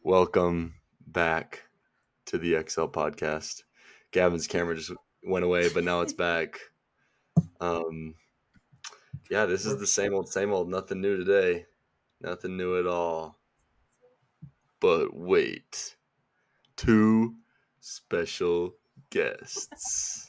Welcome back to the XL podcast. Gavin's camera just went away, but now it's back. This is the same old. Nothing new today. Nothing new at all. But wait, two special guests.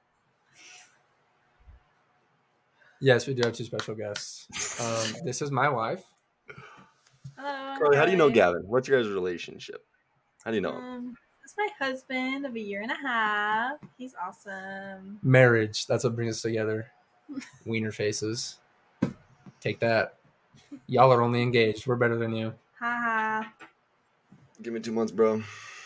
Yes, we do have two special guests. This is my wife. Hello. Carly, how do you know Gavin? What's your guys' relationship? How do you know him? It's my husband of a year and a half. He's awesome. Marriage. That's what brings us together. Wiener faces. Take that. Y'all are only engaged. We're better than you. Ha ha. Give me 2 months, bro.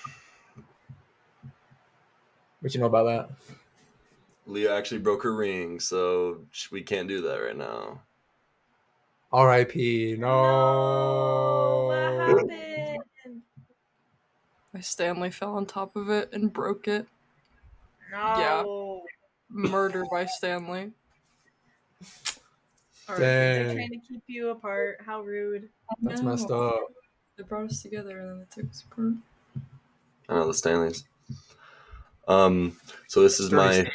What you know about that? Leah actually broke her ring, so we can't do that right now. R.I.P. No. What happened? My Stanley fell on top of it and broke it. No. Murder by Stanley. They're Dang. trying to keep you apart. How rude. That's messed up. They brought us together and then they took us apart. I know the Stanleys. So this is my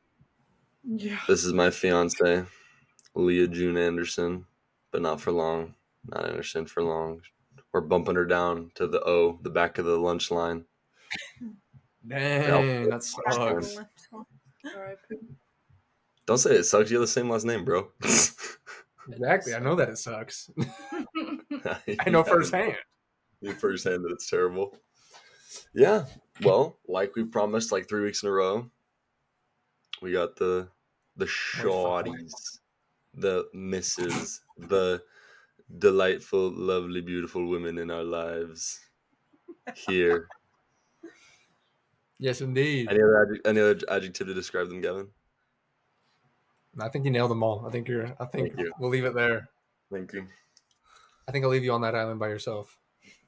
fiance, Leah June Anderson, but not for long. Not Anderson for long. We're bumping her down to the back of the lunch line. Dang, that sucks. R.I.P. Don't say it sucks. You have the same last name, bro. Exactly. I know that it sucks. I know firsthand. You firsthand that it's terrible. Yeah. Well, like we promised, like 3 weeks in a row, we got the shawties, the misses, the delightful, lovely, beautiful women in our lives here. Yes, indeed. Any other adjective to describe them, Gavin? I think you nailed them all. I think Thank you. we'll leave it there. Thank you. I think I'll leave you on that island by yourself.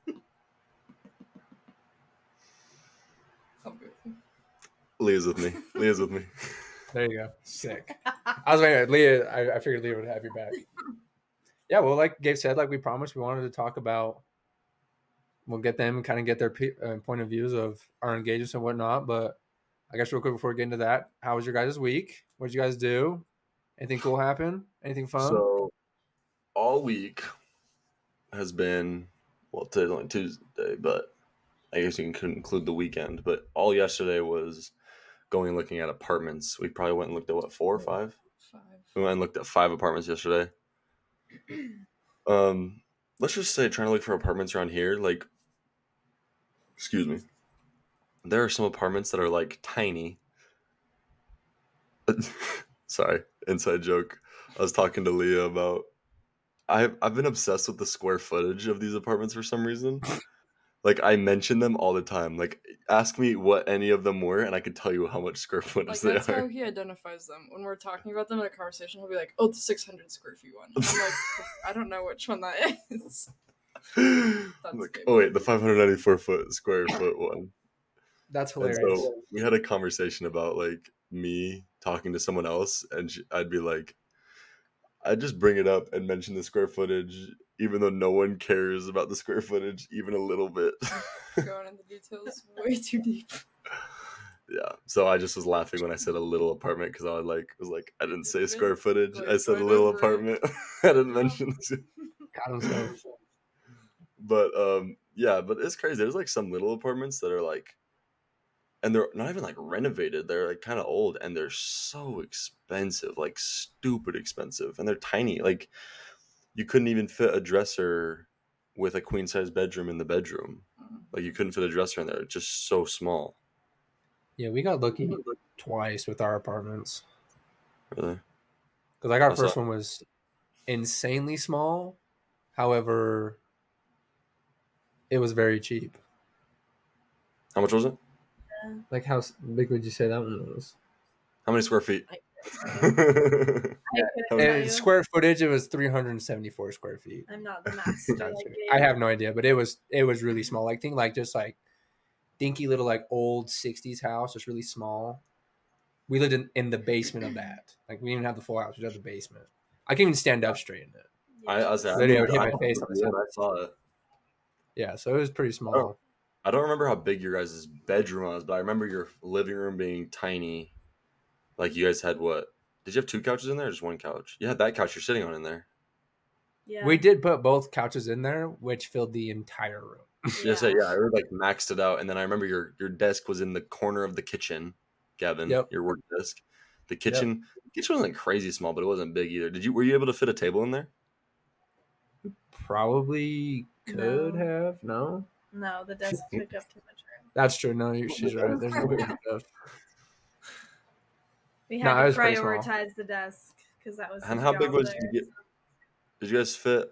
I'll be with you. Leah's with me. There you go. Sick. I was waiting. Leah, I figured Leah would have you back. Yeah, well, like Gabe said, like we promised, we wanted to talk about. We'll get them kind of get their point of views of our engagements and whatnot. But I guess real quick before we get into that, how was your guys' week? What did you guys do? Anything cool happen? Anything fun? So all week has been, well, today's only Tuesday, but I guess you can include the weekend. But all yesterday was going and looking at apartments. We probably went and looked at 4 or 5? 5. We went and looked at 5 apartments yesterday. Let's just say trying to look for apartments around here, like, excuse me. There are some apartments that are like tiny. Sorry, inside joke. I was talking to Leah about I've been obsessed with the square footage of these apartments for some reason. Like I mention them all the time. Like ask me what any of them were and I could tell you how much square footage Like they that's are. how he identifies them. When we're talking about them in a conversation, he'll be like, "Oh, the 600 square feet one." And I'm like, I don't know which one that is. Like, oh wait, the 594 square foot one. That's And hilarious. so we had a conversation about like me talking to someone else, and I'd be like, I'd just bring it up and mention the square footage, even though no one cares about the square footage even a little bit. Going into details way too deep. Yeah, so I just was laughing when I said a little apartment because I was like, I didn't say square footage. Like, I said a right little over it. apartment. I didn't mention this. Got himself. But but it's crazy. There's like some little apartments that are like, and they're not even like renovated. They're like kind of old, and they're so expensive, like stupid expensive, and they're tiny. Like you couldn't even fit a dresser with a queen size bedroom in the bedroom. Like you couldn't fit a dresser in there. It's just so small. Yeah, we got lucky twice with our apartments. Really? Because like our Also- first one was insanely small. However, it was very cheap. How much was it? Like how big would you say that one was? How many square feet? And square footage, it was 374 square feet. I'm not the master. like I have no idea, but it was really small. Like think like just like dinky little like old 60s house, just really small. We lived in the basement of that. Like we didn't even have the full house, we just had the basement. I can't even stand up straight in it. I Literally, I would hit my face on the yeah, side. I saw it. Yeah, so it was pretty small. I don't remember how big your guys' bedroom was, but I remember your living room being tiny. Like you guys had what? Did you have 2 couches in there or just 1 couch? You had that couch you're sitting on in there. Yeah. We did put both couches in there, which filled the entire room. Yeah, I would like maxed it out, and then I remember your desk was in the corner of the kitchen, Gavin. Yep. Your work desk. The kitchen wasn't crazy small, but it wasn't big either. Were you able to fit a table in there? Probably could No. have. No, No, the desk took up too much room. that's true. No, she's right. There's no way we could have. We No, had it to was pretty small. prioritize the desk because that was. And his how big job was there. did you guys fit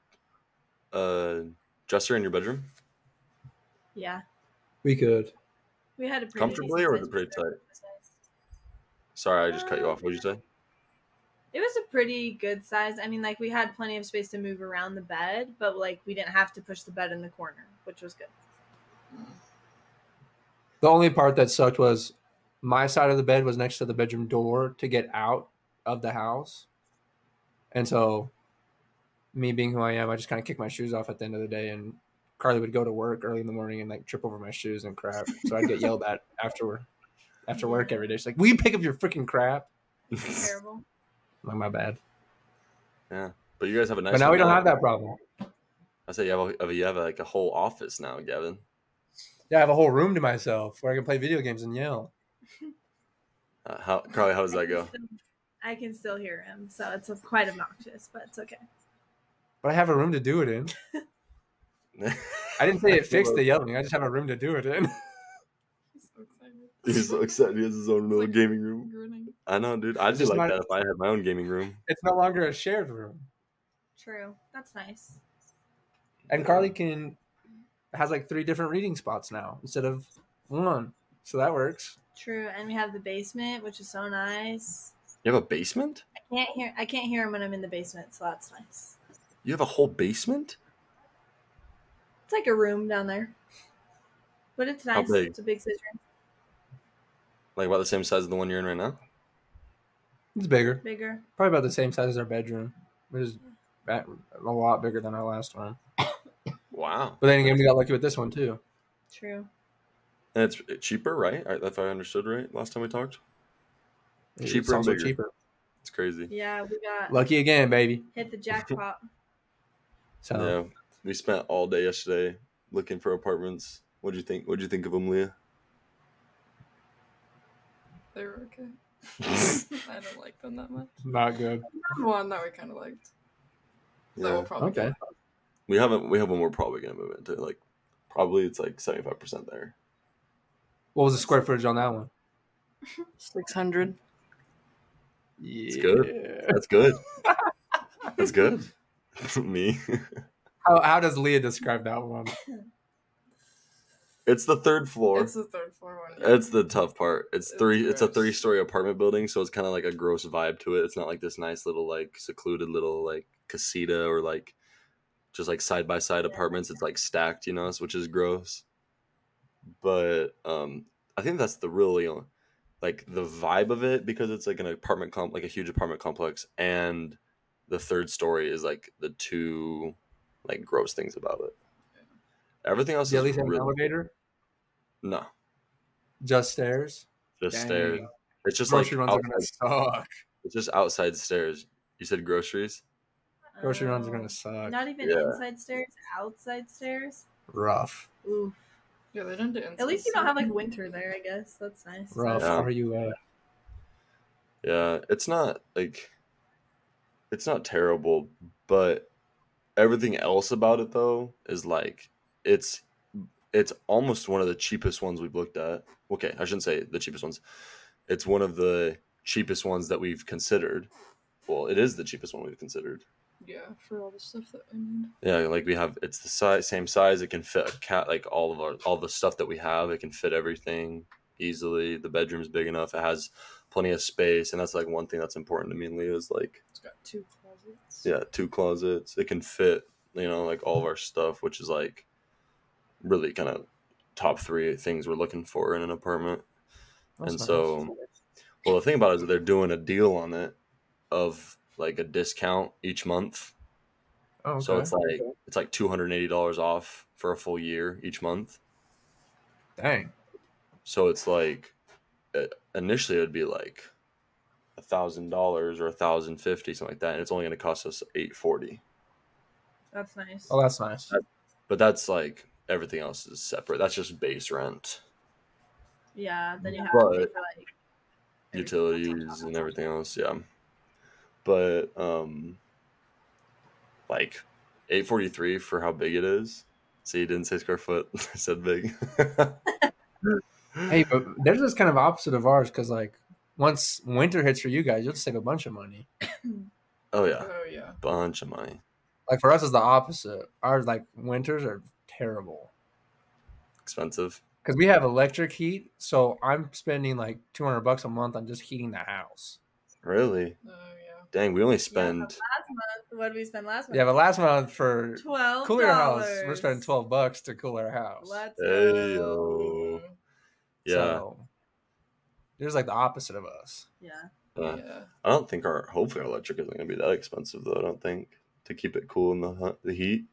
a dresser in your bedroom? Yeah, We could. we had a pretty Comfortably, or was it decent pretty sized bedroom. Sorry, I just cut you off. What did you say? It was a pretty good size. I mean, like we had plenty of space to move around the bed, but like we didn't have to push the bed in the corner, which was good. The only part that sucked was my side of the bed was next to the bedroom door to get out of the house. And so, me being who I am, I just kind of kicked my shoes off at the end of the day. And Carly would go to work early in the morning and like trip over my shoes and crap. So I'd get yelled at after work every day. She's like, "Will you pick up your freaking crap?" Terrible. I'm like, my bad. Yeah, but you guys have a nice. But now one we don't now. have that problem. I say you have like a whole office now, Gavin. Yeah, I have a whole room to myself where I can play video games and yell. Carly, how does that go? I can still hear him, so it's quite obnoxious, but it's okay. But I have a room to do it in. I didn't say it fixed the yelling. I just have a room to do it in. He's so excited. He's so excited. He has his own little like gaming room. Grinning. I know, dude. I'd do just like not- that if I had my own gaming room. It's no longer a shared room. True. That's nice. And Carly has like 3 different reading spots now instead of 1. So that works. True, and we have the basement, which is so nice. You have a basement? I can't hear him when I'm in the basement, so that's nice. You have a whole basement? It's like a room down there, but it's How nice. big? It's a big size room. Like about the same size as the one you're in right now? It's bigger. Bigger. Probably about the same size as our bedroom. It was a lot bigger than our last one. Wow. But then again, we got lucky with this one too. True. And it's cheaper, right? If I understood right last time we talked. It's Cheaper and also bigger. cheaper. It's crazy. Yeah, we got Lucky again, baby. hit the jackpot. So Yeah. We spent all day yesterday looking for apartments. What'd you think? What'd you think of them, Leah? They were okay. I don't like them that much. not good. One that we kind of liked. That Yeah. we'll probably Okay. get. We have one we're probably gonna move into. Like probably it's like 75% there. What was the square footage on that one? 600. Yeah. It's good. That's good. That's good. Me. How does Leah describe that one? It's the 3rd floor. It's the 3rd floor one. Yeah. It's the tough part. It's a gross. 3-story apartment building, so it's kind of like a gross vibe to it. It's not like this nice little like secluded little like casita or like just like side by side apartments. It's like stacked, which is gross. But I think that's the really like the vibe of it, because it's like an apartment like a huge apartment complex, and the 3rd story is like the 2 like gross things about it. Everything else Do you at is least have an really elevator? no, Just stairs? just Dang. stairs. It's just Grocery like runs are gonna outside, suck. it's just outside stairs. You said groceries? Grocery runs are Oh, gonna suck. Not even Yeah. inside stairs, outside stairs. Rough. Ooh. Yeah, they didn't do inside. At least you don't have stuff. like winter there. I guess that's nice. Rough. Yeah. Are you Yeah, it's not terrible, but everything else about it though is like it's almost one of the cheapest ones we've looked at. Okay, I shouldn't say the cheapest ones. It's one of the cheapest ones that we've considered. Well, it is the cheapest one we've considered. Yeah, for all the stuff that we need. Yeah, like it's the same size. It can fit a cat, like all the stuff that we have. It can fit everything easily. The bedroom's big enough. It has plenty of space, and that's like one thing that's important to me and Leah is like, It's got 2 closets. yeah, 2 closets. It can fit, like all of our stuff, which is like really kind of top 3 things we're looking for in an apartment. That's and nice. so, well, the thing about it is that they're doing a deal on it of like a discount each month. Oh, okay. So it's like $280 off for a full year each month. Dang. So it's like initially it would be like $1,000 or $1,050, something like that, and it's only going to cost us $840. That's nice. Oh, that's nice. But that's like everything else is separate. That's just base rent, Yeah, then you have to pay but for like utilities and everything else. Yeah, but like $843 for how big it is. See, you didn't say square foot. I said big. Hey, but they're just kind of opposite of ours because like once winter hits for you guys, you'll save a bunch of money. Oh yeah, Oh yeah. bunch of money. Like for us, it's the opposite. Ours like winters are terrible Expensive. because we have electric heat, so I'm spending like $200 a month on just heating the house. Really? Oh yeah. Dang, we only Yeah, spend. last month, what did we spend last month? Yeah, but last month for $12. cool your house, we're spending $12 to cool our house. Let's Hey go. yo. Yeah. So there's like the opposite of us. Yeah. Yeah. I don't think hopefully our electric isn't going to be that expensive though. I don't think to keep it cool in the heat.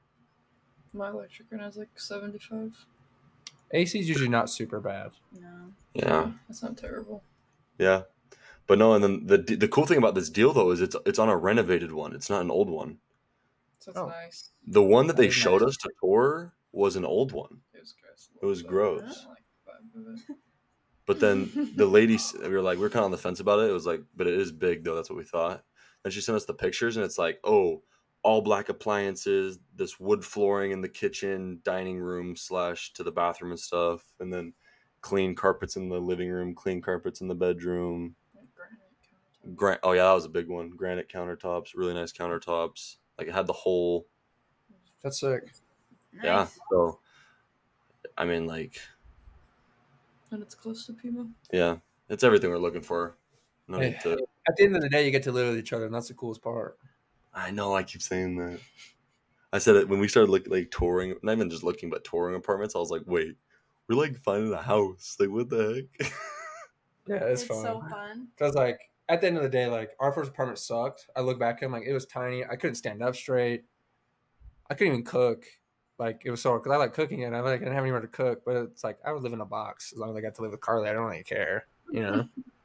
My electric right now is like 75. AC is usually not super bad. No. Yeah. That's not terrible. Yeah. But no, and then the cool thing about this deal though is it's on a renovated one. It's not an old one. So that's Oh. nice. The one that That they is showed nice. us to tour was an old one. It was gross. It was gross. I don't like the vibe of it. But then the lady, we were kind of on the fence about it. It was like, but it is big though. That's what we thought. And she sent us the pictures, and it's like, oh, all black appliances, this wood flooring in the kitchen, dining room / to the bathroom and stuff, and then clean carpets in the living room, clean carpets in the bedroom. Like granite countertop. Oh yeah, that was a big one. Granite countertops, really nice countertops. Like it had the whole, That's sick. yeah. Nice. So, I mean, like, And it's close to Pima. yeah, it's everything we're looking for. No Hey. need to. At the end of the day, you get to live with each other, and that's the coolest part. I know. I keep saying that. I said it when we started like touring, not even just looking, but touring apartments. I was like, wait, we're like finding a house. Like, what the heck? Yeah, It's it's fun. so fun. Because like at the end of the day, like our first apartment sucked. I look back at it, like it was tiny. I couldn't stand up straight. I couldn't even cook. Like it was so because I like cooking and I didn't have anywhere to cook. But it's like I would live in a box as long as I got to live with Carly. I don't really care, you know.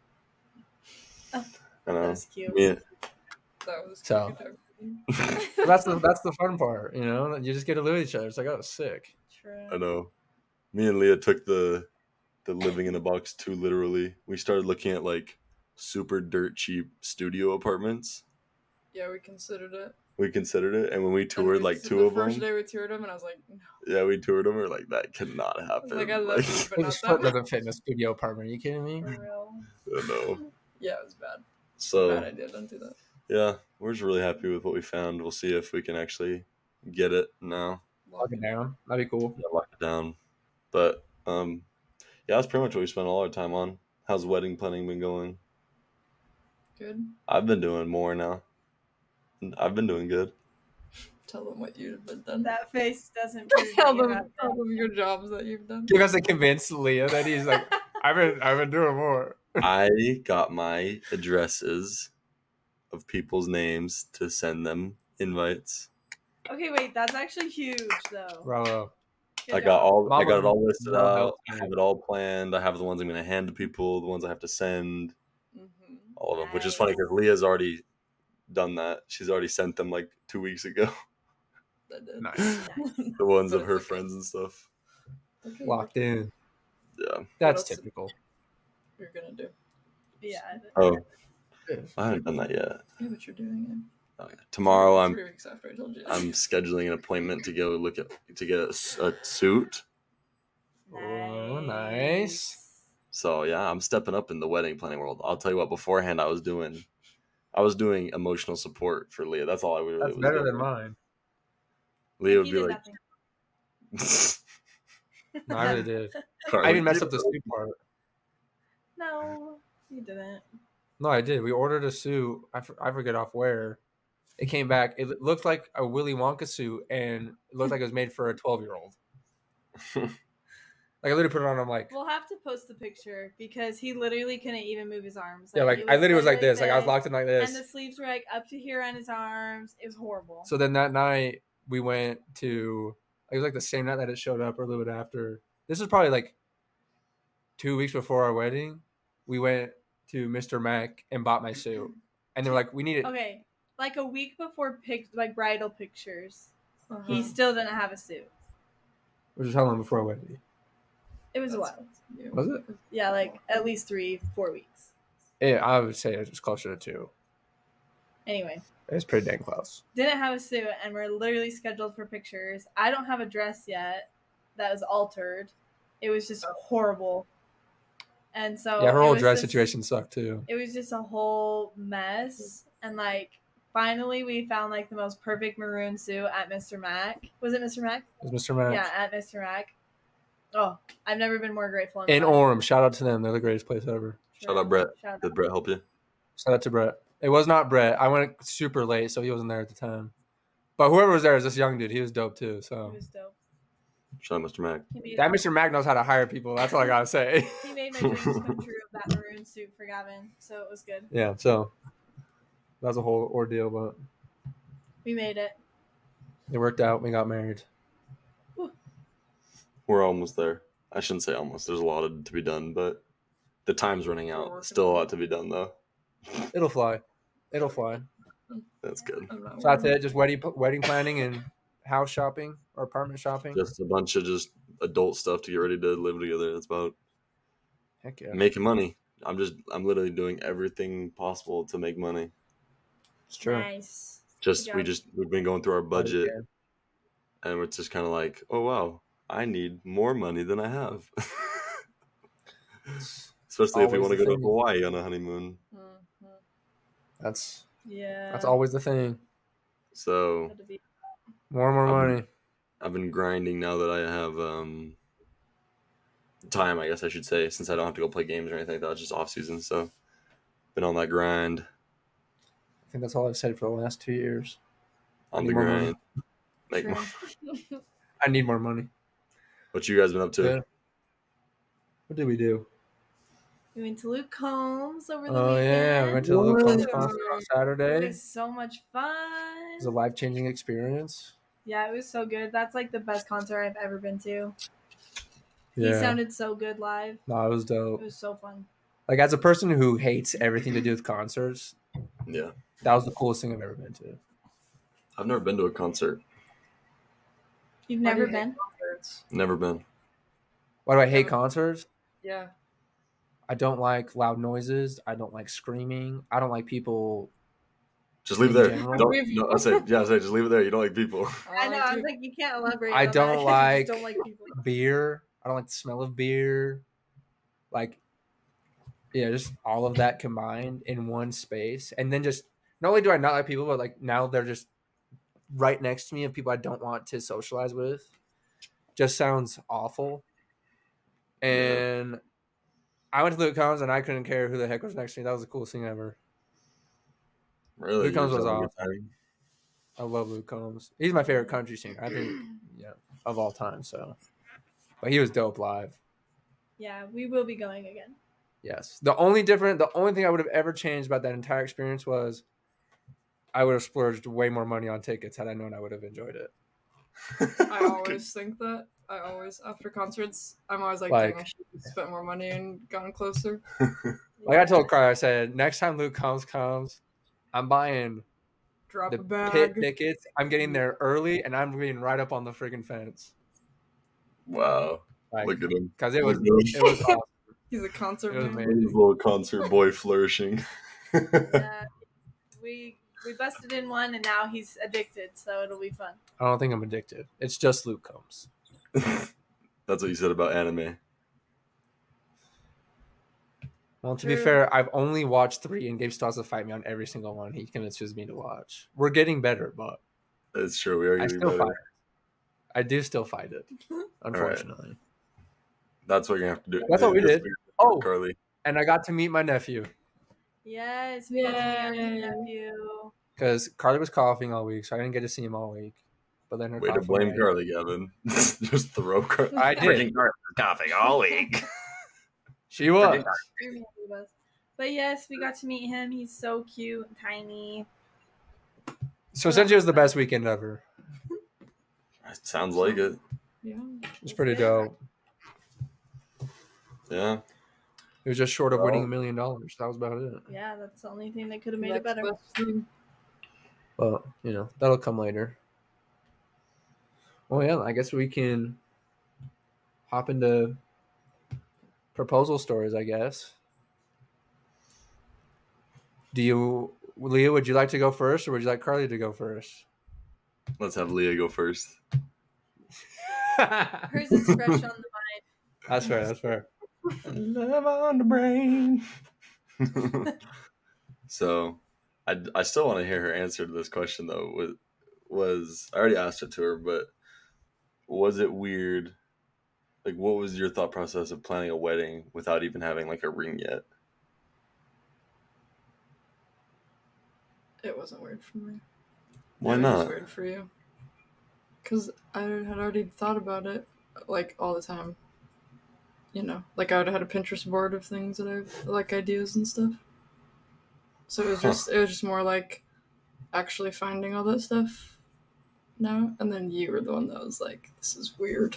I That know. was cute. Yeah. That was So- cute. But that's the fun part, you know. You just get to live with each other. It's like, oh, sick. True. I know. Me and Leah took the living in a box too literally. We started looking at like super dirt cheap studio apartments. Yeah, we considered it. We considered it, and when we And toured like the two of first them, day we toured them, and I was like, no. yeah, we toured them. We were like, that cannot happen. Like, I love you, but This not foot that doesn't fit in a studio apartment. Are you kidding me? For real. I know. Yeah, it was bad. So Bad idea. Don't do that. yeah, we're just really happy with what we found. We'll see if we can actually get it now. Lock it down. That'd be cool. Yeah, lock it down. But yeah, that's pretty much what we spent all our time on. How's wedding planning been going? Good. I've been doing more now. I've been doing good. Tell them what you've been done. That face doesn't prove Tell that you them, have tell them your jobs that you've done. You guys to convince Leah that he's like, I've been doing more. I got my addresses of people's names to send them invites. Okay, wait, that's actually huge though. Bravo. Good I got job. I got it all listed Mom out. helped I me. have it all planned. I have the ones I'm going to hand to people, the ones I have to send, Mm-hmm. all of them. Which is funny because Leah's already done that. She's already sent them like 2 weeks ago. I did. Nice. The ones But of her it's okay. friends and stuff. Okay, Locked in. Yeah. That's else? typical. You're gonna do. Yeah. Oh, I haven't done that yet. Yeah, but you're doing it. Okay. Tomorrow I'm 3 weeks after I told you. I'm scheduling an appointment to go to get a suit. Oh, nice. So yeah, I'm stepping up in the wedding planning world. I'll tell you what. Beforehand, I was doing emotional support for Leah. That's all I really That's was better doing. than mine. Leah would He be did like, nothing. No, I really did. Carly, I even messed get up the it. suit part. No, you didn't. No, I did. We ordered a suit. I forget off where. It came back. It looked like a Willy Wonka suit, and it looked like it was made for a 12-year-old. Like I literally put it on. I'm like, We'll have to post the picture because he literally couldn't even move his arms. yeah, like it I literally was like literally this. Like I was locked in like this. and the sleeves were like up to here on his arms. It was horrible. So then that night we went to. It was like the same night that it showed up, or a little bit after. This was probably like 2 weeks before our wedding. We went to Mr. Mac and bought my suit, and they're like, "We need it." Okay, like a week before like bridal pictures, Uh-huh. he still didn't have a suit. Which was how long before our wedding? It was a That's- while. Yeah. Was it? Yeah, like at least 3-4 weeks. Yeah, I would say it was closer to 2. Anyway, It was pretty dang close. didn't have a suit, and we're literally scheduled for pictures. I don't have a dress yet that was altered. It was just horrible. And so Yeah, her it whole was dress this- situation sucked too. It was just a whole mess. And like finally we found like the most perfect maroon suit at Mr. Mac. Was it Mr. Mac? It was Mr. Mac. Yeah, at Mr. Mac. Oh, I've never been more grateful. In my life. Orem, shout out to them. They're the greatest place ever. Shout out, Brett. Shout Did out. Brett help you? Shout out to Brett. It was not Brett. I went super late, so he wasn't there at the time. But whoever was there is this young dude. He was dope too. It So was dope. Shout out, Mr. Mac. He made, that Mr. Mac knows how to hire people. That's all I gotta say. he made my dreams come true of that maroon suit for Gavin, so it was good. Yeah. So that was a whole ordeal, but We made it. it worked out. We got married. We're almost there. I shouldn't say almost. There's a lot to be done, but the time's running We're out. working Still a on lot to be done, though. It'll fly. It'll fly. That's good. I'm not So that's worried. it. Just wedding planning and house shopping or apartment shopping. Just a bunch of just adult stuff to get ready to live together. That's about Heck yeah. making money. I'm literally doing everything possible to make money. It's true. Nice. We've been going through our budget, and we're just kind of like, oh wow, I need more money than I have. Especially if we Always want to the go to thing. Hawaii on a honeymoon. Mhm. That's Yeah. always the thing. So Had to be- More and more money. I've been grinding now that I have time, I guess I should say, since I don't have to go play games or anything like that. It's just off season, so been on that grind. I think that's all I've said for the last 2 years. On Need the more grind. money. Make True. more. I need more money. What you guys been up to? Yeah. What did we do? We went to Luke Combs over the Oh weekend. yeah, we went to the Luke Combs It concert on was Saturday. It so much fun. was a life-changing experience. Yeah, it was so good. That's like the best concert I've ever been to. Yeah. He sounded so good live. No, it was It dope. was so fun. Like as a person who hates everything to do with concerts, Yeah. that was the coolest thing I've ever been to. I've never been to a concert. You've Why do never you hate been? concerts? Never been. Why do I hate Never- concerts? Yeah. I don't like loud noises. I don't like screaming. I don't like people. Just leave it In there. general? Don't. No, I said just leave it there. You don't like people. I know. I do. was like, you can't elaborate. I on don't that. You like- just don't like people. Beer. I don't like the smell of beer. Like, yeah, just all of that combined in one space. And then just, not only do I not like people, but like now they're just right next to me of people I don't want to socialize with. Just sounds awful. And I went to Luke Combs and I couldn't care who the heck was next to me. That was the coolest thing ever. Really? Luke Combs You're was just having a awesome. good time? I love Luke Combs. He's my favorite country singer, I think, yeah, of all time. So, but he was dope live. Yeah, we will be going again. Yes. The only thing I would have ever changed about that entire experience was I would have splurged way more money on tickets had I known I would have enjoyed it. I always think that. I always, after concerts, I'm always like, Like- dang, I should have spent more money and gotten closer. Like I told Carl, I said, next time Luke comes, I'm buying Drop the a bag. pit tickets. I'm getting there early and I'm being right up on the freaking fence. Wow. Like, Look at him. because it was Look at awesome. He's a concert It was man. amazing. His little concert boy flourishing. We busted in one, and now he's addicted. So it'll be fun. I don't think I'm addicted. It's just Luke Combs. That's what you said about anime. Well, to be True. fair, I've only watched 3 and Gabe still has to fight me on every single one. He convinces me to watch. We're getting better, but It's true. We are I getting still better. fight it. I do still fight it, unfortunately. That's what you're gonna have to do. That's what we did. Oh, Carly. and I got to meet my nephew Yes, we got to meet our Yay. nephew. because Carly was coughing all week, so I didn't get to see him all week. but then her Way to cough blame away. Carly, Gavin. Just throw Carly. I did. Freaking Carly was coughing all week. She was. But yes, we got to meet him. He's so cute and tiny. So essentially, it was the best weekend ever. Sounds like it. Yeah. It was pretty dope. Yeah. It was just short of winning Well- $1 million. That was about it. Yeah, that's the only thing that could have made Next it better. best thing. But that'll come later. Well, yeah, I guess we can hop into proposal stories, I guess. Leah, would you like to go first, or would you like Carly to go first? Let's have Leah go first. Hers is fresh on the mind. That's fair. That's fair. Love on the brain. So, I still want to hear her answer to this question though. Was I already asked it to her, but was it weird? Like, what was your thought process of planning a wedding without even having like a ring yet? It wasn't weird for me. Why It was not? weird for you. Because I had already thought about it, like, all the time. You know, like, I would have had a Pinterest board of things that I've, like, ideas and stuff. So it was just more like actually finding all that stuff now. And then you were the one that was like, this is weird.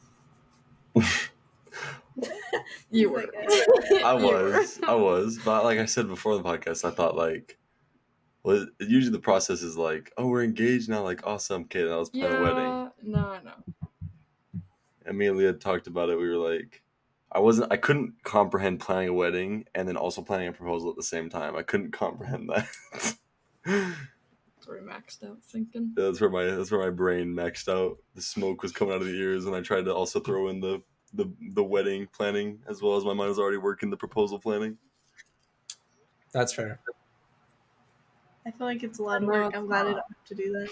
You were. I was, but like I said before the podcast, I thought like, well, usually the process is like, oh, we're engaged now, like awesome, okay, now let's plan a wedding. No, I know. And me and Leah talked about it. We were like, I couldn't comprehend planning a wedding and then also planning a proposal at the same time. I couldn't comprehend that. That's where we maxed out thinking. That's where my brain maxed out. The smoke was coming out of the ears, and I tried to also throw in the wedding planning as well as my mind was already working the proposal planning. That's fair. I feel like it's a lot of No, work. it's I'm glad I not. don't have to do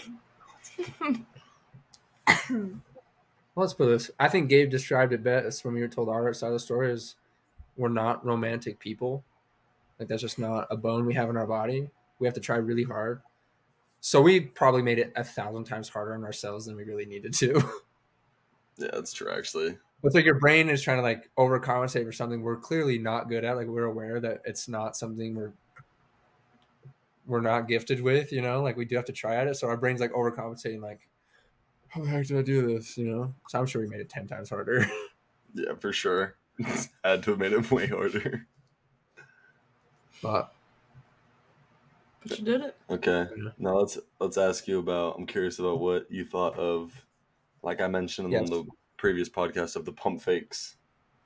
that. Let's put this. I think Gabe described it best when we were told our side of the story is we're not romantic people. Like, that's just not a bone we have in our body. We have to try really hard. So we probably made it 1,000 times harder on ourselves than we really needed to. Yeah, that's true actually. It's like your brain is trying to like overcompensate for something we're clearly not good at. Like, we're aware that it's not something we're not gifted with, like we do have to try at it. So our brain's like overcompensating, like, how the heck did I do this? So I'm sure we made it 10 times harder. Yeah, for sure. Had to have made it way harder. But But you did it. Okay. Yeah. Now let's ask you about. I'm curious about what you thought of, like I mentioned Yes. on the previous podcast, of the pump fakes.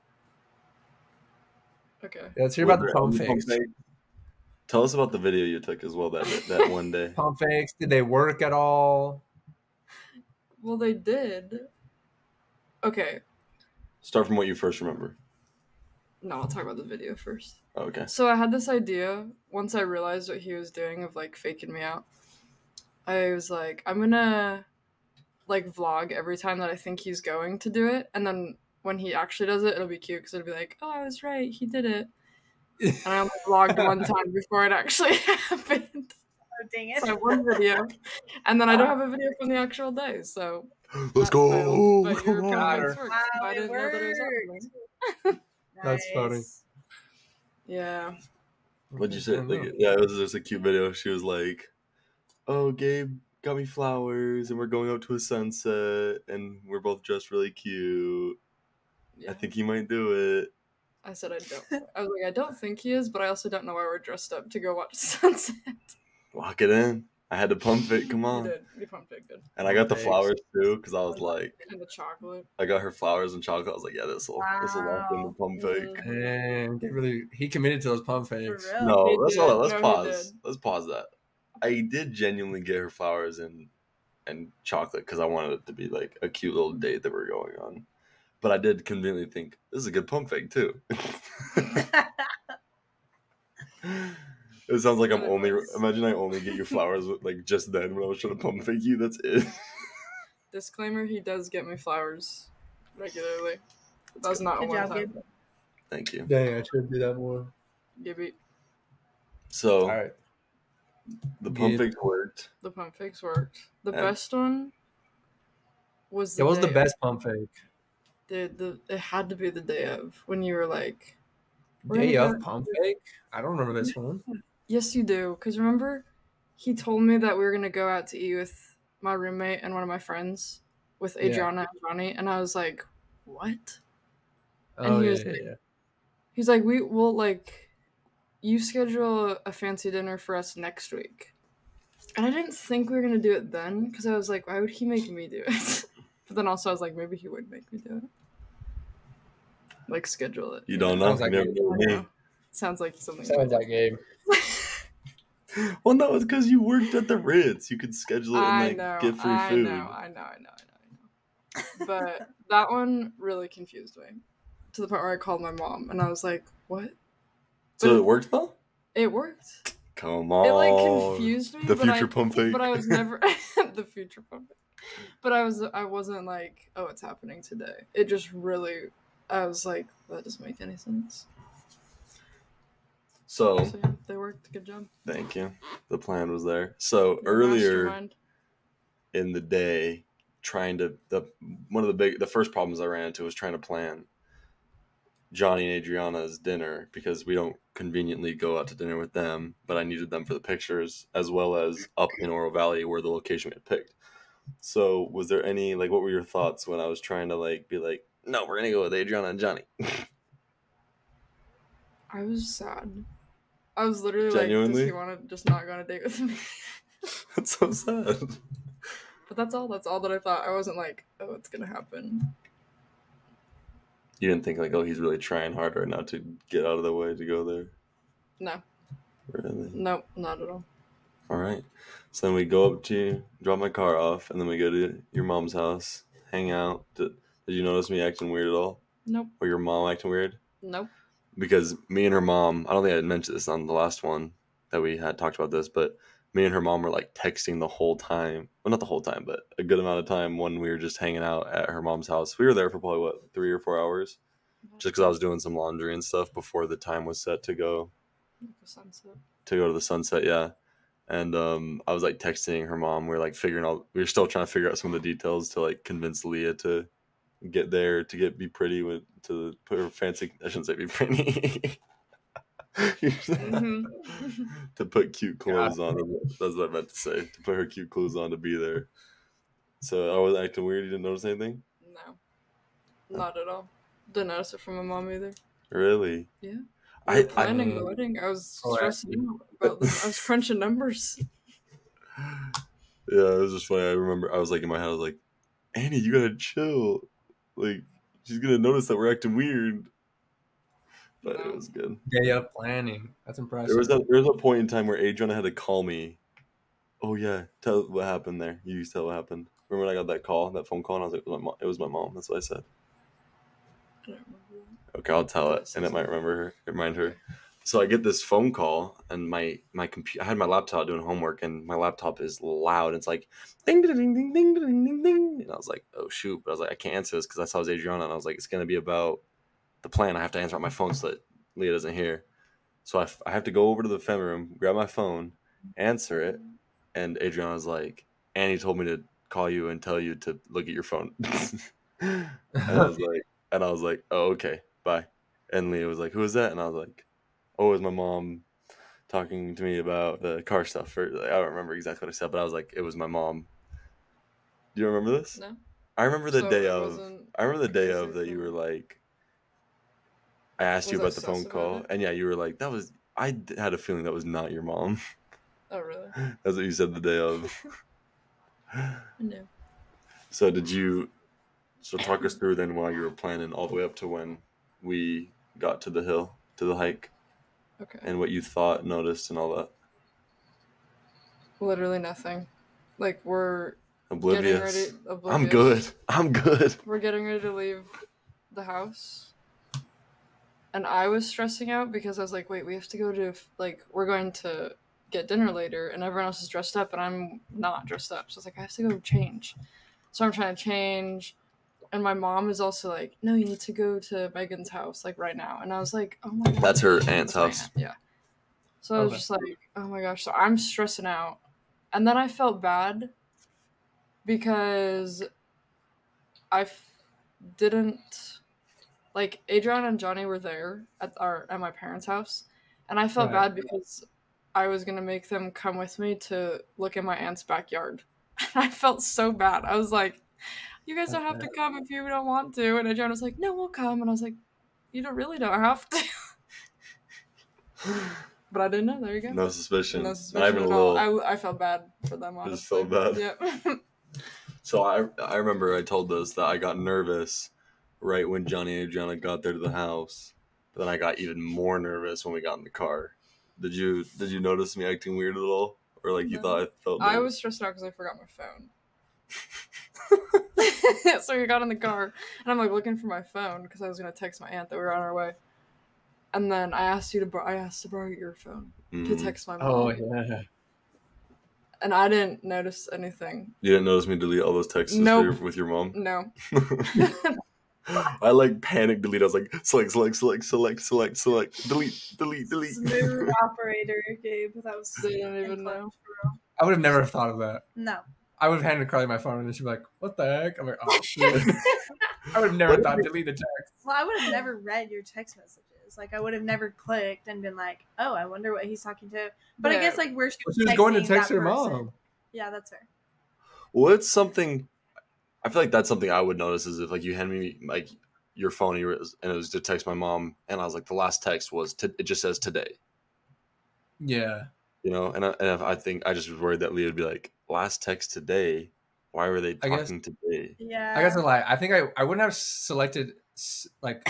Okay. yeah, let's hear Were about the there pump any fakes. Tell us about the video you took as well that one day. Pump fakes, did they work at all? Well, they did. Okay. Start from what you first remember. No, I'll talk about the video first. Okay. So I had this idea once I realized what he was doing of like faking me out. I was like, I'm gonna like vlog every time that I think he's going to do it, and then when he actually does it, it'll be cute because it'll be like, oh, I was right, he did it. And I only vlogged one time before it actually happened. Oh, dang it. So I have one video, and then I don't have a video from the actual day. So Let's that go. failed, but your Come on. convince works. Wow, I it didn't know that it was worked. happening. That's funny. Nice. Yeah. What'd you I say? don't Like, know. yeah, it was just a cute video. She was like, "Oh, Gabe got me flowers, and we're going out to a sunset, and we're both dressed really cute. Yeah. I think he might do it." I said I don't. I was like, I don't think he is, but I also don't know why we're dressed up to go watch the sunset. Lock it in. I had to pump it. Come You on. did. You pumped it good. And I got the Thanks. flowers too because I was like, And the chocolate. I got her flowers and chocolate. I was like, yeah, this will lock in the Wow. pump fake. And he committed to those pump For fakes. real. No, He let's did. hold on. Let's No, he pause. did. Let's pause that. I did genuinely get her flowers and chocolate because I wanted it to be like a cute little date that we're going on. But I did conveniently think this is a good pump fake too. It sounds like I'm It only. was. Imagine I only get you flowers like just then when I was trying to pump fake you. That's it. Disclaimer: he does get me flowers regularly. That's not a Good one job, time. Gabe. Thank you. Dang, I should do that more. Gibby. So All right. the pump Good. fakes worked. The pump fakes worked. The And- best one was It the was the day best pump fake. it had to be the day of when you were like, we're Day gonna of go. pump fake? I don't remember this one. Yes, you do. Because remember, he told me that we were gonna go out to eat with my roommate and one of my friends, with Yeah. Adriana and Johnny, and I was like, what? Oh, he yeah, was yeah, like- yeah. He's like, we will like, you schedule a fancy dinner for us next week. And I didn't think we were gonna do it then, because I was like, why would he make me do it? But then also I was like, maybe he would make me do it. Like schedule it. You don't know. Sounds like You never it. know I me. know. Sounds like something. Sounds like Gabe. Well, no, it's because you worked at the Ritz. You could schedule it and I like know, get free I food. know. But that one really confused me, to the point where I called my mom and I was like, what? So But it worked though? It worked. Come on. It like confused me. The but future pump fake. But I was never the future pump fake. But I wasn't like, oh, it's happening today. It just really, I was like, that doesn't make any sense. So So yeah, they worked. Good job. thank you. The plan was there. So You're a earlier mastermind. in the day, the first problems I ran into was trying to plan Johnny and Adriana's dinner, because we don't conveniently go out to dinner with them, but I needed them for the pictures, as well as up in Oro Valley where the location we had picked. So was there any, like, what were your thoughts when I was trying to like be like, no, we're gonna go with Adriana and Johnny? I was sad. I was literally Genuinely? like, does he want to just not go on a date with me? That's so sad. But that's all that I thought. I wasn't like, oh, it's gonna happen. You didn't think like, oh, he's really trying hard right now to get out of the way to go there? No. Really? Nope, not at all. All right. So then we go up to drop my car off, and then we go to your mom's house, hang out. Did you notice me acting weird at all? Nope. Or your mom acting weird? Nope. Because me and her mom, I don't think I had mentioned this on the last one that we had talked about this, but me and her mom were like texting the whole time. Well, not the whole time, but a good amount of time when we were just hanging out at her mom's house. We were there for probably, 3 or 4 hours? Just because I was doing some laundry and stuff before the time was set to go Like the sunset. to the sunset, yeah. And I was like texting her mom. We were still trying to figure out some of the details to like convince Leah to get there, to be pretty, to put her fancy, I shouldn't say be pretty. Mm-hmm. To put cute clothes on. That's what I meant to say. To put her cute clothes on to be there. So I was acting weird. You didn't notice anything? No. Not at all. Didn't notice it from my mom either. Really? Yeah. I Planning the wedding. I was stressing out about this. I was crunching numbers. Yeah, it was just funny. I remember I was like in my head, I was like, Annie, you gotta chill. Like, she's gonna notice that we're acting weird. But it was good. Day of planning. That's impressive. There was a point in time where Adriana had to call me. Oh yeah, tell what happened there. You tell what happened. Remember when I got that phone call, and I was like, it was my mom. That's what I said. I don't remember that. Okay, I'll tell it, and it might remind her. So I get this phone call, and my computer. I had my laptop doing homework, and my laptop is loud. It's like ding ding ding ding ding ding ding ding, and I was like, oh shoot! But I was like, I can't answer this because I saw it was Adriana, and I was like, it's gonna be about the plan. I have to answer on my phone so that Leah doesn't hear. So I have to go over to the family room, grab my phone, answer it, and Adriana's like, Annie told me to call you and tell you to look at your phone. And I was like, oh, okay, bye. And Leah was like, who is that? And I was like, oh, it was my mom talking to me about the car stuff. I don't remember exactly what I said, but I was like, it was my mom. Do you remember this? No. I remember the So day it of. wasn't I remember the day crazy of that you for- were like, I asked you Was I about the phone sus about call, it? and yeah, you were like, had a feeling that was not your mom. Oh, really? That's what you said the day of. No. So talk us through then while you were planning all the way up to when we got to the hill, to the hike, Okay. and what you thought, noticed, and all that. Literally nothing. Like, we're Oblivious. oblivious. I'm good. We're getting ready to leave the house. And I was stressing out because I was like, wait, we have to go to, like, we're going to get dinner later, and everyone else is dressed up, and I'm not dressed up. So I was like, I have to go change. So I'm trying to change. And my mom is also like, no, you need to go to Megan's house, like, right now. And I was like, oh my God. That's her aunt's That's my house. aunt, yeah. So I was just like, oh my gosh. So I'm stressing out. And then I felt bad because didn't like Adrian and Johnny were there at my parents' house, and I felt Right. bad because I was gonna make them come with me to look at my aunt's backyard. And I felt so bad. I was like, "You guys don't have to come if you don't want to." And Adrian was like, "No, we'll come." And I was like, "You don't have to." But I didn't know. There you go. No suspicion. No Not suspicion even at a all. little. I felt bad for them, honestly. Just felt bad. Yeah. So I remember I told us that I got nervous right when Johnny and Adriana got there to the house. But then I got even more nervous when we got in the car. Did you notice me acting weird at all? Or like you No. thought I felt I nervous? was stressed out because I forgot my phone. So we got in the car, and I'm like looking for my phone because I was gonna text my aunt that we were on our way. And then I asked to borrow your phone to text my mom. Oh yeah. And I didn't notice anything. You didn't notice me delete all those texts Nope. with your mom? No. I like panic delete. I was like select, delete. Smooth operator, Gabe. That was They didn't even know. I would have never thought of that. No. I would have handed Carly my phone and then she'd be like, "What the heck?" I'm like, "Oh shit." I would have never thought delete the text. Well, I would have never read your text messages. Like, I would have never clicked and been like, "Oh, I wonder what he's talking to." But I Yeah. guess like we're Well, she was going to texting text that her person. mom. Yeah, that's fair. Well, it's something. I feel like that's something I would notice is if like you hand me like your phone and it was to text my mom, and I was like, the last text was it just says today, Yeah. you know, and I think I just was worried that Leah would be like, last text today. Why were they I guess- talking today? Yeah. I guess a lie. I think I wouldn't have selected like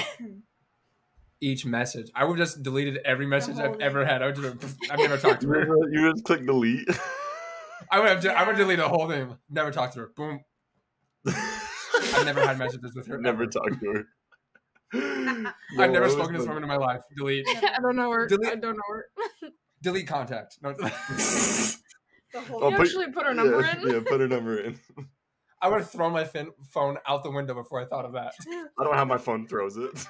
each message. I would have just deleted every message whole I've ever had. I've never talked to her. You just click delete. I would Yeah. delete the whole thing. Never talked to her. Boom. I've never had messages with her. Never ever. talked to her. I've never spoken to this woman in my life. Delete. I don't know her. Delete- I don't know her. Delete contact. No. The whole Oh, You put- actually put her number in? Yeah, put her number in. I would have thrown my phone out the window before I thought of that. I don't have my phone throws it.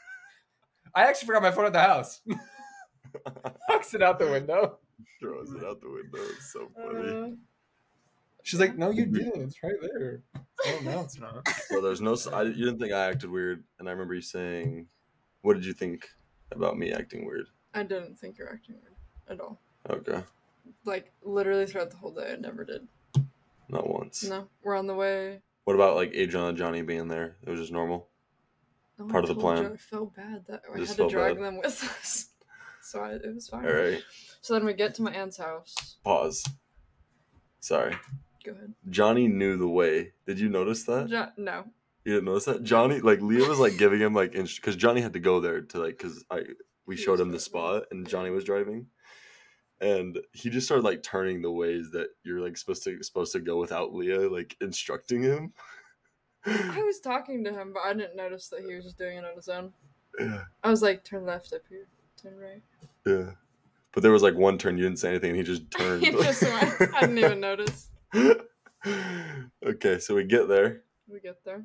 I actually forgot my phone at the house. Knocks it out the window. Throws it out the window. It's so funny. She's like, "No, you didn't. It's right there." Oh no, it's not. So there's no. You didn't think I acted weird, and I remember you saying, "What did you think about me acting weird?" I didn't think you're acting weird at all. Okay, Like, literally throughout the whole day, I never did. not once. No. We're on the way. What about like Adrian and Johnny being there? It was just normal. Oh, Part I of the told you plan. I felt bad that I Just had to felt drag bad. them with us. So it was fine. All right, So then we get to my aunt's house. pause. Sorry, Go ahead. Johnny knew the way. Did you notice that? No. You didn't notice that? Johnny, like Leah was like giving him like because Johnny had to go there to like we He showed was him the driving. spot and Johnny was driving, and he just started like turning the ways that you're like supposed to go without Leah like instructing him. I was talking to him, but I didn't notice that he was just doing it on his own. Yeah, I was like, turn left up here. Turn right. yeah. But there was like one turn you didn't say anything, and he just turned. He just went. I didn't even notice. Okay, so we get there. We get there.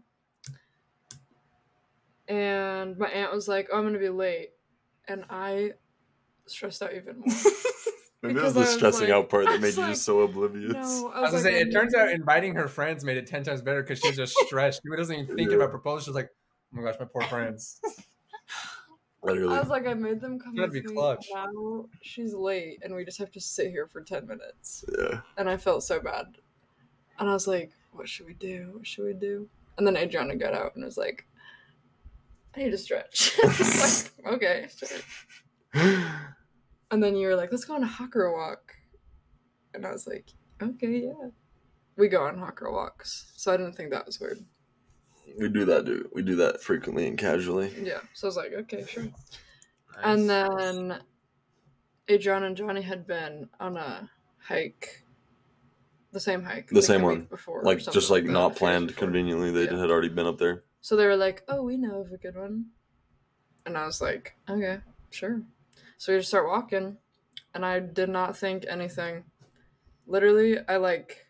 And my aunt was like, "Oh, I'm going to be late." And I stressed out even more. Maybe it Because was the I was stressing like- out part I that made was you like, just so oblivious. No, I was gonna like, say, I it turns out never- inviting her friends made it 10 times better because she was just stressed. She wasn't even thinking Yeah. about proposal. She was like, "Oh my gosh, my poor friends." Literally. I was like, I made them come That'd with be me. clutch. Now she's late, and we just have to sit here for 10 minutes. Yeah. And I felt so bad. And I was like, what should we do? What should we do? And then Adriana got out and was like, I need to stretch. I was like, okay, sure. And then you were like, let's go on a hawker walk. And I was like, okay, yeah. We go on hawker walks. So I didn't think that was weird. We do that, dude. We do that frequently and casually. Yeah. So I was like, okay, sure. And then Adriana and Johnny had been on a hike. The same hike. The like same the one. week before. or Like something just like that, a not few days planned before. conveniently. They Yeah. had already been up there. So they were like, oh, we know of a good one. And I was like, okay, sure. So we just start walking. And I did not think anything. Literally, I like...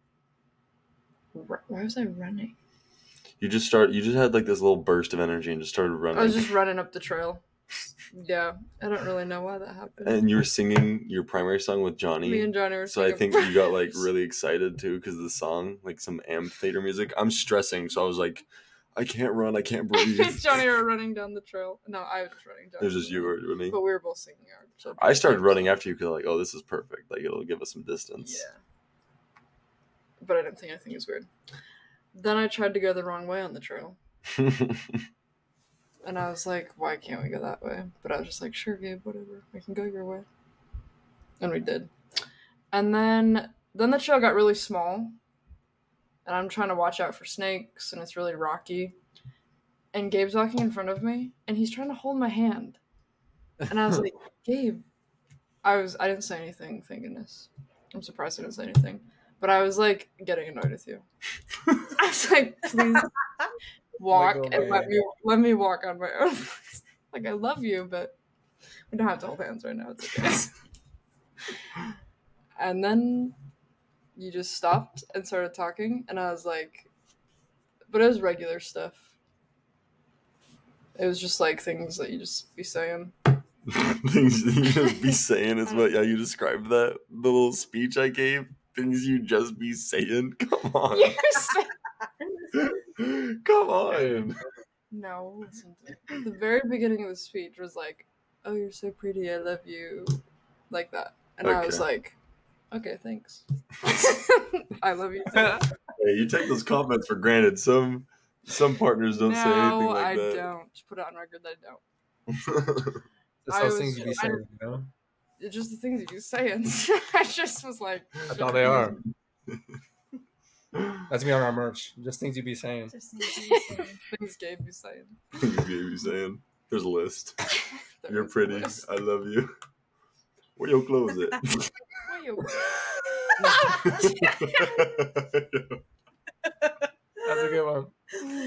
Why was I running? You just had like this little burst of energy and just started running. I was just running up the trail. Yeah, I don't really know why that happened. And you were singing your primary song with Johnny. Me and Johnny were So I singing think you got like Brothers. really excited too because of the song, like some amphitheater music. I'm stressing, so I was like, I can't run, I can't breathe. Johnny were running down the trail. No, I was running down. It was just you were running. But we were both singing our children's I started theme running song. after you because like, oh, this is perfect. Like it'll give us some distance. Yeah. But I didn't think anything was weird. Then I tried to go the wrong way on the trail. And I was like, why can't we go that way? But I was just like, sure, Gabe, whatever. We can go your way. And we did. And then the trail got really small. And I'm trying to watch out for snakes, and it's really rocky. And Gabe's walking in front of me, and he's trying to hold my hand. And I was like, Gabe. I didn't say anything, thank goodness. I'm surprised I didn't say anything. But I was like getting annoyed with you. I was like, please walk and let me walk on my own. Like I love you, but we don't have to hold hands right now. It's okay. And then you just stopped and started talking, and I was like, but it was regular stuff. It was just like things that you just be saying. Things you just be saying is what, yeah, you described that. The little speech I gave. Things you just be saying. Come on. You're saying. Come on. No, listen to it. The very beginning of the speech was like, oh, you're so pretty, I love you. Like that. And I was Okay. like, okay, thanks. I love you too. Hey, you take those compliments for granted. Some partners don't say anything like I that. don't. Just put it on record that I don't. Just I those was- things you be saying, you know? It's just the things you be saying. I just was like, That's all they are. That's me on our merch. Just things you be saying. Just need to be saying. things Gabe be saying. You saying? There's a list. There You're was a pretty. list. I love you. Where your clothes at? Why you- That's a good one.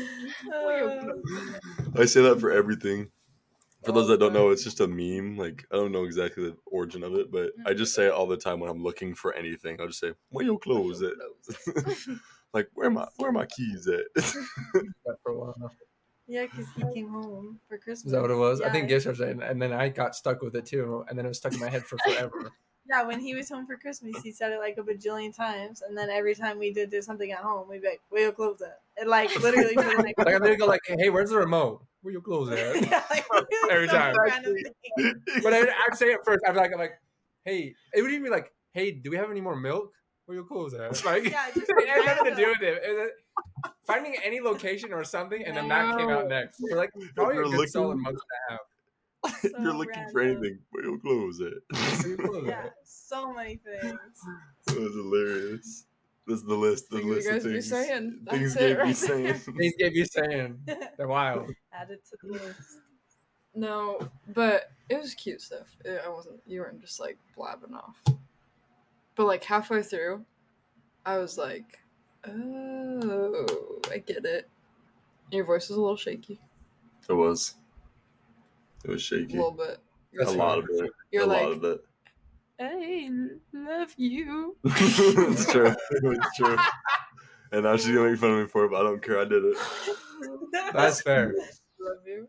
I say that for everything. For those that don't know, it's just a meme. Like I don't know exactly the origin of it, but I just say it all the time when I'm looking for anything. I'll just say, "Where your clothes at?" Like where my keys at? That for a while. Yeah, because he came home for Christmas. Is that what it was? I Yeah. think Gish was saying, and then I got stuck with it too, and then it was stuck in my head for forever. Yeah, when he was home for Christmas, he said it like a bajillion times, and then every time we did do something at home, we'd be like, "Where your clothes at?" And like literally for the next. Like I'm gonna go like, hey, where's the remote? Where your clothes at? Yeah, like, literally Every some time. random thing. But I'd say it first. I'm like, hey, it would even be like, hey, do we have any more milk? Where your clothes at? Like, Yeah, just it had nothing to do random. with it. It was finding any location or something, and then that came out next. For like probably a You're good solid looking- month and a half. If So you're looking for random. anything, where your clothes at? Where your clothes Yeah, at? so many things. That was hilarious. This is the list. The Things you list of guys be things. saying. Things That's it Gabe be right saying. there. Things Gabe be saying. They're wild. Add it to the list. No, but it was cute stuff. You weren't just like blabbing off. But like halfway through, I was like, oh, I get it. Your voice was a little shaky. It was. It was A shaky. little bit. That's A lot of it. You're a like, lot of it. I love you. It's true. It's true. And now she's gonna make fun of me for it, but I don't care. I did it. That's fair. Love you.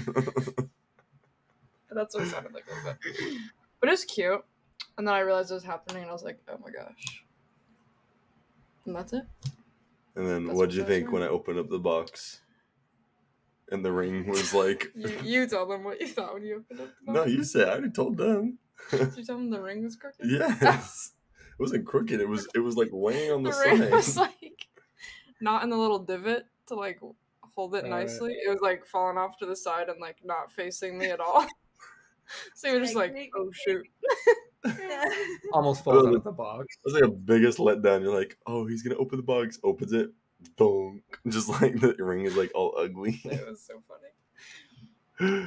That's what it sounded like a little bit. But it was cute. And then I realized it was happening, and I was like, oh my gosh. And that's it. And then That's what'd you what I think said. when I opened up the box? And the ring was like, You tell them what you thought when you opened up the no, box. you said I already told them. Did you tell them the ring was crooked? Yes. It wasn't crooked. It was like laying on the, The ring side. was like not in the little divot to like hold it Right. nicely. It was like falling off to the side and like not facing me at all. So you were just like, oh shoot. Almost falls out of the box. It was like a biggest letdown. You're like, oh, he's gonna open the box. Opens it, boom. Just like the ring is like all ugly. It was so funny.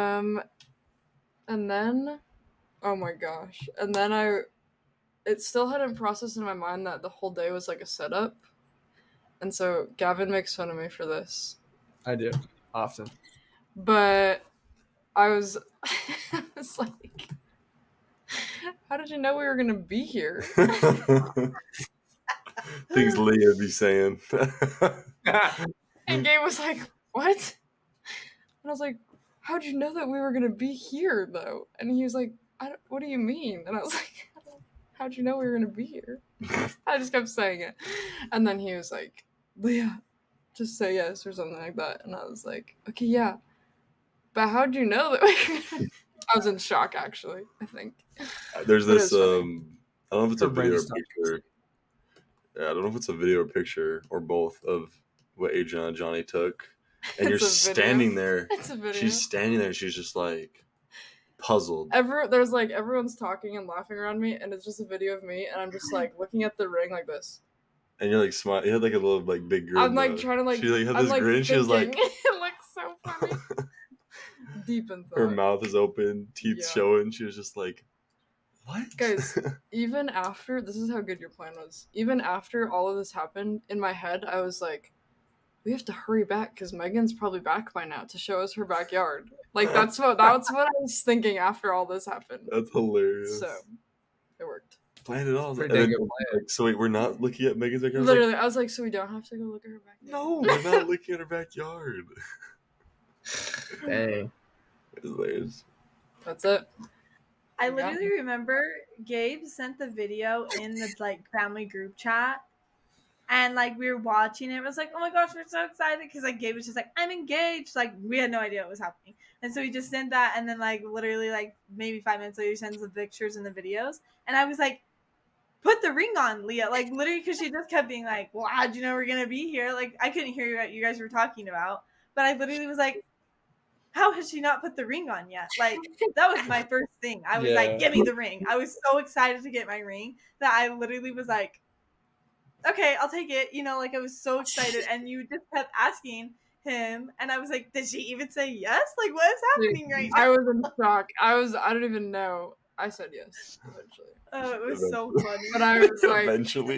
And then, oh my gosh. And then it still hadn't processed in my mind that the whole day was like a setup. And so Gavin makes fun of me for this. I do often. But I was, I was like, how did you know we were going to be here? Things Leah be saying. And Gabe was like, what? And I was like, how'd you know that we were gonna be here though? And he was like, what do you mean? And I was like, how'd you know we were gonna be here? I just kept saying it. And then he was like, Leah, just say yes or something like that. And I was like, okay, yeah. But how'd you know that I was in shock, actually, I think. There's But this, it was I funny. don't know if it's Her a brain video or just stopped. picture. Yeah, I don't know if it's a video or picture or both of what Adriana and Johnny took. And you're It's a video. standing there. It's a video. She's standing there and she's just like puzzled. There's like everyone's talking and laughing around me, and it's just a video of me, and I'm just like looking at the ring like this. And you're like smile. You had like a little like big grin. I'm like though. trying to like. She like had I'm this like grin. She was like, thinking. It looks so funny. Deep in thought. her mouth is open, teeth Yeah. showing. She was just like, what? Guys, even after this is how good your plan was. Even after all of this happened, in my head, I was like, we have to hurry back because Megan's probably back by now to show us her backyard. Like that's what I was thinking after all this happened. That's hilarious. So it worked. Planned it all. Pretty And dang then, good plan. like, so wait, we're not looking at Megan's backyard? Literally, I was like, so we don't have to go look at her backyard. No, we're not looking at her backyard. Dang. It's hilarious. That's it. I Yeah. literally remember Gabe sent the video in the like family group chat, and like we were watching it. It was like, oh my gosh, we're so excited because like Gabe was just like, I'm engaged. Like we had no idea what was happening, and so he just sent that, and then like literally like maybe 5 minutes later, he sends the pictures and the videos, and I was like, put the ring on, Leah. Like literally, because she just kept being like, well, how'd you know we're gonna be here? Like I couldn't hear what you guys were talking about, but I literally was like, how has she not put the ring on yet? Like that was my first thing. I was Yeah. like, give me the ring. I was so excited to get my ring that I literally was like, okay, I'll take it. You know, like I was so excited, and you just kept asking him, and I was like, did she even say yes? Like what is happening right now? I was in shock. I don't even know. I said yes eventually. Oh, it was so funny. But I was like, Eventually.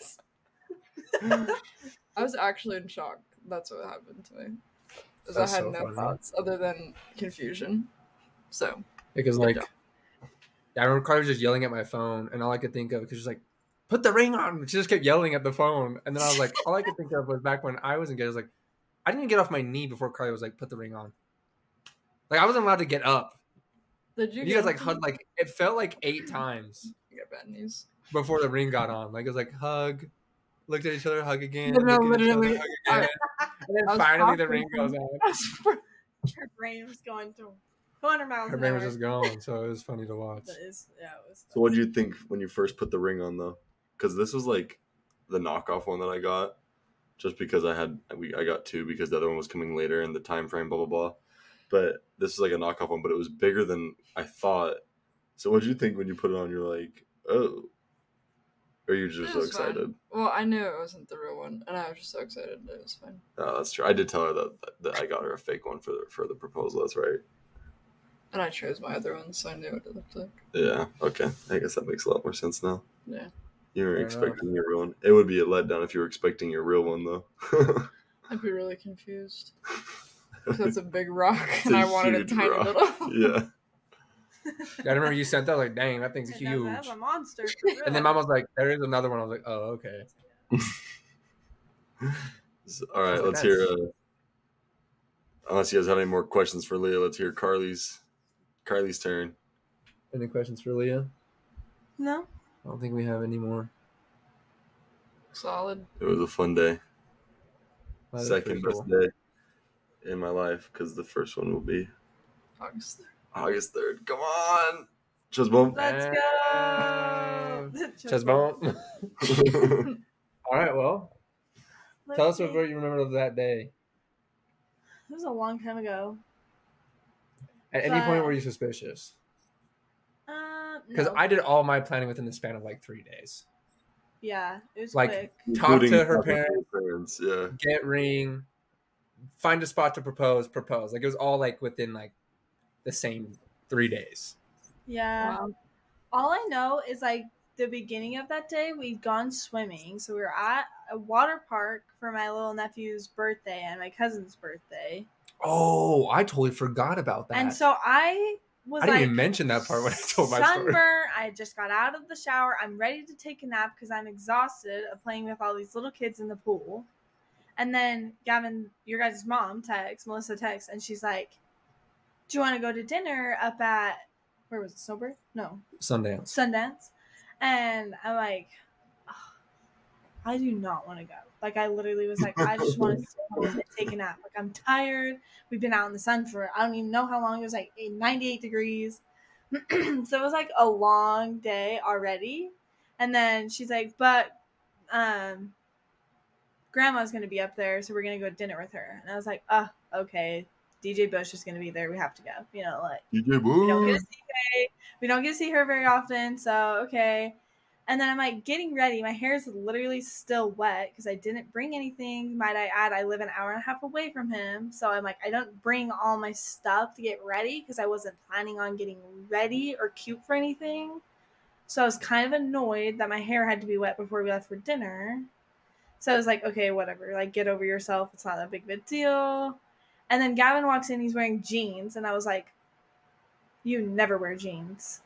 I was actually in shock. That's what happened to me. Because That's I had so no funny. thoughts other than confusion. So Because Good like, job. I remember Carly was just yelling at my phone, and all I could think of, because she's like, put the ring on. She just kept yelling at the phone, and then I was like, all I could think of was back when I was engaged. I was like, I didn't even get off my knee before Carly was like, put the ring on. Like I wasn't allowed to get up. did you? You guys like hugged like it felt like 8 times get bad news? before the ring got on. Like it was like hug, looked at each other, hug again, No, look at each other, literally. hug again. And then I was finally the talking ring to goes him. on. Her brain was going 200 miles Her an brain hour. was just gone, so it was funny to watch. That is, yeah, it was. So what did you think when you first put the ring on though? Because this was like the knockoff one that I got, just because I got 2 because the other one was coming later in the time frame, blah blah blah. But this is like a knockoff one, but it was bigger than I thought. So what did you think when you put it on? You're like, oh, or you just It so was fine. excited? Well, I knew it wasn't the real one, and I was just so excited that it was fine. Oh, that's true. I did tell her that I got her a fake one for the proposal. That's right. And I chose my other one, so I knew what it looked like. Yeah. Okay. I guess that makes a lot more sense now. Yeah. You were Fair expecting your real one. It would be a letdown if you were expecting your real one though. I'd be really confused. Because it's a big rock, It's and a I wanted a huge tiny rock. little. Yeah. I remember you sent that, like, dang, that thing's That's huge. a monster. For real. And then mom was like, there is another one. I was like, oh, okay. All right, Sounds like let's hear. nice. Unless you guys have any more questions for Leah, let's hear Carly's turn. Any questions for Leah? No. I don't think we have any more. Solid. It was a fun day. That is Second pretty best cool. day in my life because the first one will be August 3rd. August 3rd. Come on, just bump. Let's go. Chest bump. All right, well, tell us what you remember of that day. It was a long time ago. At any point But- were you suspicious? Because No. I did all my planning within the span of like 3 days. Yeah, it was like- quick. Talk to Including her talking to parents. Yeah. Get ring, find a spot to propose. Like it was all like within like the same 3 days. Yeah. Wow. All I know is like the beginning of that day, we'd gone swimming. So we were at a water park for my little nephew's birthday and my cousin's birthday. Oh, I totally forgot about that. And so I was I didn't like, even mention that part when I told my story. sunburn. I just got out of the shower. I'm ready to take a nap because I'm exhausted of playing with all these little kids in the pool. And then Gavin, your guys' mom, Melissa texts, and she's like, do you want to go to dinner up at, where was it, Sober? No, Sundance. Sundance. And I'm like, "Ugh, I do not want to go. Like, I literally was like, I just want to sit home and take a nap. Like, I'm tired. We've been out in the sun for, I don't even know how long. It was like 98 degrees. So it was like a long day already. And then she's like, but grandma's going to be up there, so we're going to go to dinner with her. And I was like, oh, okay. DJ Bush is going to be there. We have to go. You know, like, DJ we don't get to Boo. see her very often, so okay. And then I'm like getting ready. My hair is literally still wet because I didn't bring anything. Might I add, I live an hour and a half away from him. So I'm like, I don't bring all my stuff to get ready because I wasn't planning on getting ready or cute for anything. So I was kind of annoyed that my hair had to be wet before we left for dinner. So I was like, okay, whatever. Like, get over yourself. It's not that big of a deal. And then Gavin walks in. He's wearing jeans. And I was like, you never wear jeans.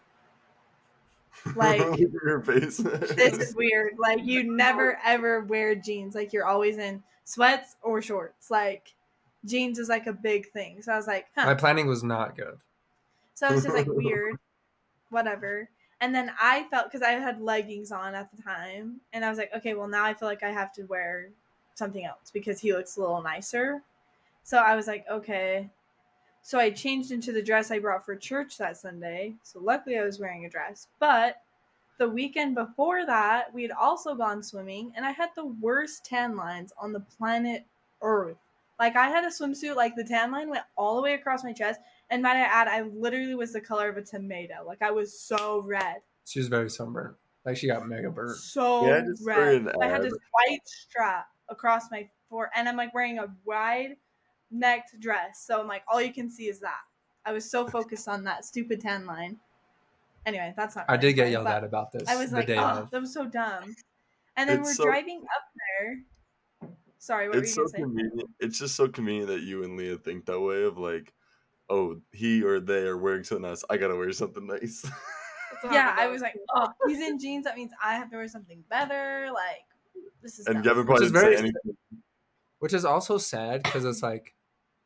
Like, Look at your face. this is weird. Like, you never ever wear jeans. Like, you're always in sweats or shorts. Like, jeans is like a big thing. So I was like, My planning was not good. So I was just like, weird, whatever. And then I felt, because I had leggings on at the time, and I was like, okay, well, now I feel like I have to wear something else because he looks a little nicer. So I was like, okay. So I changed into the dress I brought for church that Sunday. So luckily I was wearing a dress. But the weekend before that, we had also gone swimming, and I had the worst tan lines on the planet Earth. Like, I had a swimsuit, like, the tan line went all the way across my chest, and might I add, I literally was the color of a tomato. Like, I was so red. She was very sunburned. Like, she got mega burnt. So Yeah, just for red. an I had ad. this white strap across my forehead, and I'm, like, wearing a wide-necked dress. So I'm like, all you can see is that. I was so focused on that stupid tan line. Anyway, that's not I really did get funny, yelled but at about this I was the like, day oh, of. that was so dumb. And then we're driving up there. Sorry, what were you It's going so to say? convenient. It's just so convenient that you and Leah think that way of like, oh, he or they are wearing something nice. I gotta wear something nice. Yeah, I was like, oh, he's in jeans. That means I have to wear something better. Like, this is And dumb. Gavin Which probably is didn't say very, anything. which is also sad because it's like,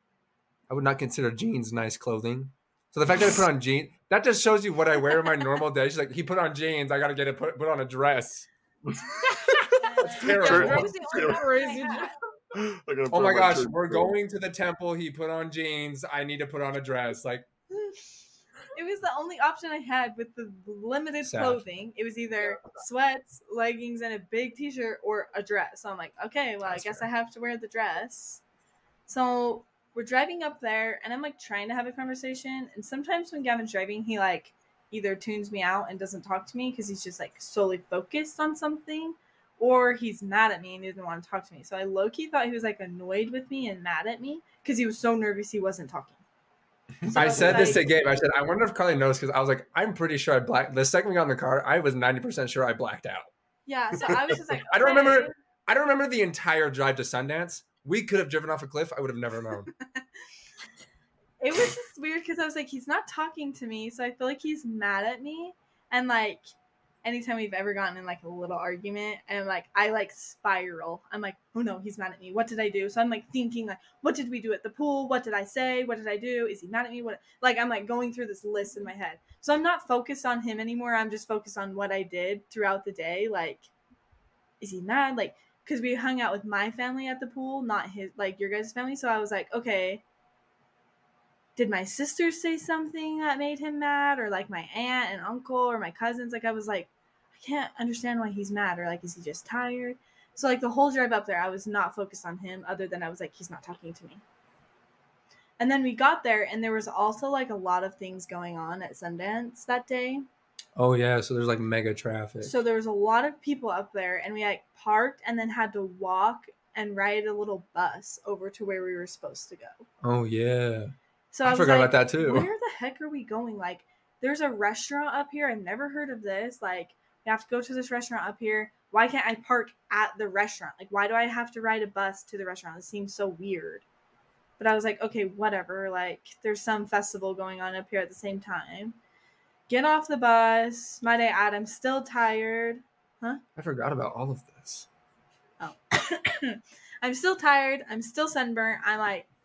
I would not consider jeans nice clothing. So the fact that I put on jeans, that just shows you what I wear in my normal day. She's like, he put on jeans. I gotta get it put on a dress. That's terrible. That was the only Crazy. option I had. I'm gonna Oh put my on gosh, church we're clothes. going to the temple. He put on jeans. I need to put on a dress. Like, It was the only option I had with the limited Sad. clothing. It was either sweats, leggings, and a big t-shirt, or a dress. So I'm like, okay, well, That's I guess fair. I have to wear the dress. So we're driving up there, and I'm like trying to have a conversation. And sometimes when Gavin's driving, he like either tunes me out and doesn't talk to me because he's just like solely focused on something, or he's mad at me and he doesn't want to talk to me. So I low-key thought he was like annoyed with me and mad at me because he was so nervous he wasn't talking. So I was said this to like, Gabe. I said, I wonder if Carly knows because I was like, I'm pretty sure I blacked. The second we got in the car, I was 90% sure I blacked out. yeah. So I was just like, I don't okay. remember. I don't remember the entire drive to Sundance. We could have driven off a cliff. I would have never known. It was just weird because I was like, he's not talking to me, so I feel like he's mad at me. And like, anytime we've ever gotten in like a little argument, and like I like spiral. I'm like, oh no, he's mad at me. What did I do? So I'm like thinking like, what did we do at the pool? What did I say? What did I do? Is he mad at me? What? Like I'm like going through this list in my head. So I'm not focused on him anymore. I'm just focused on what I did throughout the day. Like, is he mad? Like, because we hung out with my family at the pool, not his, like your guys' family. So I was like, okay. Did my sister say something that made him mad, or like my aunt and uncle or my cousins? Like I was like, I can't understand why he's mad, or like is he just tired? So like the whole drive up there, I was not focused on him other than I was like, he's not talking to me. And then we got there, and there was also like a lot of things going on at Sundance that day. Oh yeah, so there's like mega traffic. So there was a lot of people up there, and we like parked and then had to walk and ride a little bus over to where we were supposed to go. Oh yeah. So I was forgot like, about that too. Where the heck are we going? Like, there's a restaurant up here. I've never heard of this. Like, we have to go to this restaurant up here. Why can't I park at the restaurant? Like, why do I have to ride a bus to the restaurant? It seems so weird. But I was like, okay, whatever. Like, there's some festival going on up here at the same time. Get off the bus. Might I add, I'm still tired. Huh? I forgot about all of this. Oh. I'm still tired. I'm still sunburnt. I'm like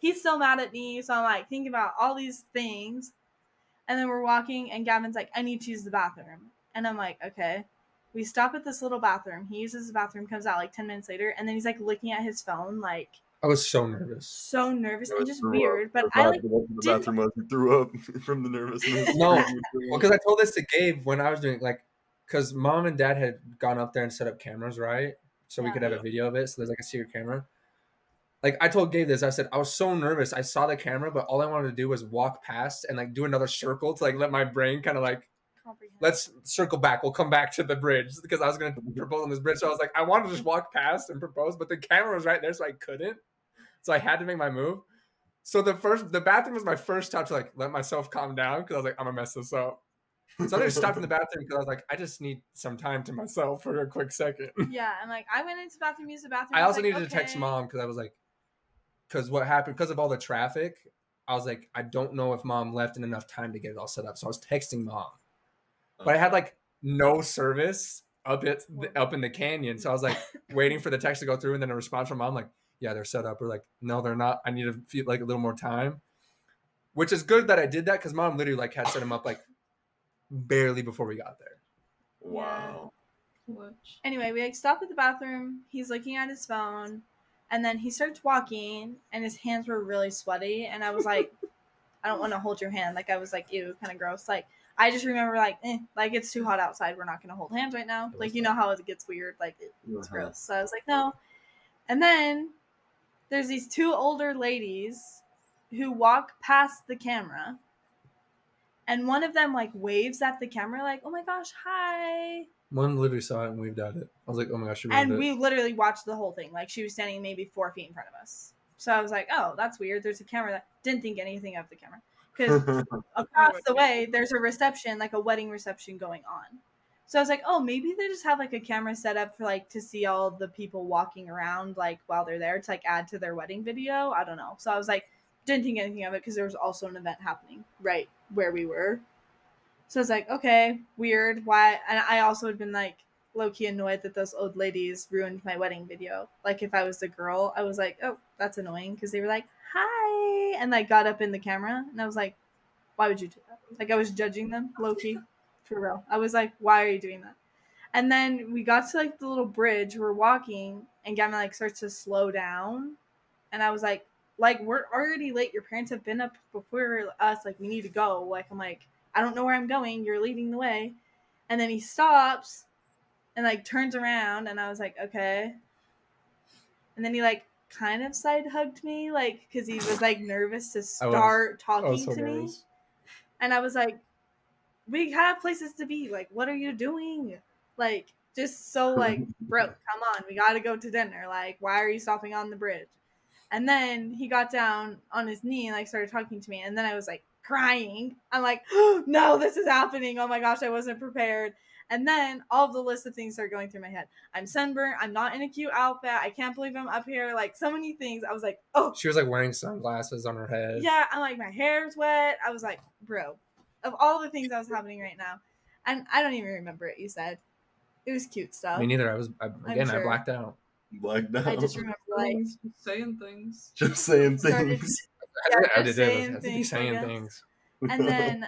he's still mad at me. So I'm like thinking about all these things. And then we're walking, and Gavin's like, I need to use the bathroom. And I'm like, okay. We stop at this little bathroom. He uses the bathroom, comes out like 10 minutes later, and then he's like looking at his phone, like I was so nervous. so nervous and just Threw up. weird. But Or I not, like the one from the didn't- bathroom was he threw up from the nervousness. No, well, because I told this to Gabe when I was doing like, because mom and dad had gone up there and set up cameras, right? So we Yeah. could have a video of it. So there's like a secret camera. Like I told Gabe this, I said I was so nervous. I saw the camera, but all I wanted to do was walk past and like do another circle to like let my brain kind of like, comprehend. let's circle back. We'll come back to the bridge because I was gonna propose on this bridge. So I was like, I wanted to just walk past and propose, but the camera was right there, so I couldn't. So I had to make my move. So the bathroom was my first touch to like let myself calm down because I was like, I'm gonna mess this up. So I just stopped in the bathroom because I was like, I just need some time to myself for a quick second. Yeah, and like I went into the bathroom, used the bathroom. I was also like, needed to text okay. mom because I was like, because what happened because of all the traffic, I was like, I don't know if mom left in enough time to get it all set up. So I was texting mom, but I had like no service up in the canyon. So I was like waiting for the text to go through, and then a response from mom like, yeah, they're set up. Or like, no, they're not. I need to feel like a little more time, which is good that I did that because mom literally like had set them up like barely before we got there. Wow. Clutch. Anyway, we like stop at the bathroom. He's looking at his phone, and then he starts walking, and his hands were really sweaty. And I was like, I don't want to hold your hand. Like I was like, ew, kind of gross. Like I just remember like, like it's too hot outside. We're not gonna hold hands right now. It was Like you know hot. how it gets weird. Like it's Uh-huh. gross. So I was like, no. And then there's these two older ladies who walk past the camera, and one of them like waves at the camera, like, oh my gosh, hi. One literally saw it and waved at it. I was like, oh my gosh, she And ruined we it. literally watched the whole thing. Like she was standing maybe 4 feet in front of us. So I was like, oh, that's weird. There's a camera. That didn't think anything of the camera. Because across the way, there's a reception, like a wedding reception going on. So I was like, oh, maybe they just have like a camera set up for like to see all the people walking around like while they're there to like add to their wedding video. I don't know. So I was like, didn't think anything of it because there was also an event happening right where we were. So I was like, okay, weird. Why? And I also had been like low-key annoyed that those old ladies ruined my wedding video. Like if I was the girl, I was like, oh, that's annoying because they were like, hi, and like got up in the camera, and I was like, why would you do that? Like I was judging them low-key, for real. I was like, why are you doing that? And then we got to like the little bridge, we're walking, and Gavin like starts to slow down, and I was like we're already late. Your parents have been up before us. Like we need to go. Like I'm like, I don't know where I'm going. You're leading the way. And then he stops and like turns around, and I was like, okay. And then he like kind of side hugged me, like because he was like nervous to start talking to me. And I was like, we have places to be. Like, what are you doing? Like, just so like, bro, come on, we gotta go to dinner. Like, why are you stopping on the bridge? And then he got down on his knee and like started talking to me. And then I was like crying. I'm like, oh, no, this is happening. Oh my gosh, I wasn't prepared. And then all of the list of things started going through my head. I'm sunburned. I'm not in a cute outfit. I can't believe I'm up here. Like so many things. I was like, oh. She was like wearing sunglasses on her head. Yeah, I'm like, my hair's wet. I was like, bro, of all the things that was happening right now. And I don't even remember it, you said. It was cute stuff. Me neither. I sure. blacked out. Blacked out. I just remember like saying things. Just saying started things. I just did saying it. I things, I saying guess. things. And then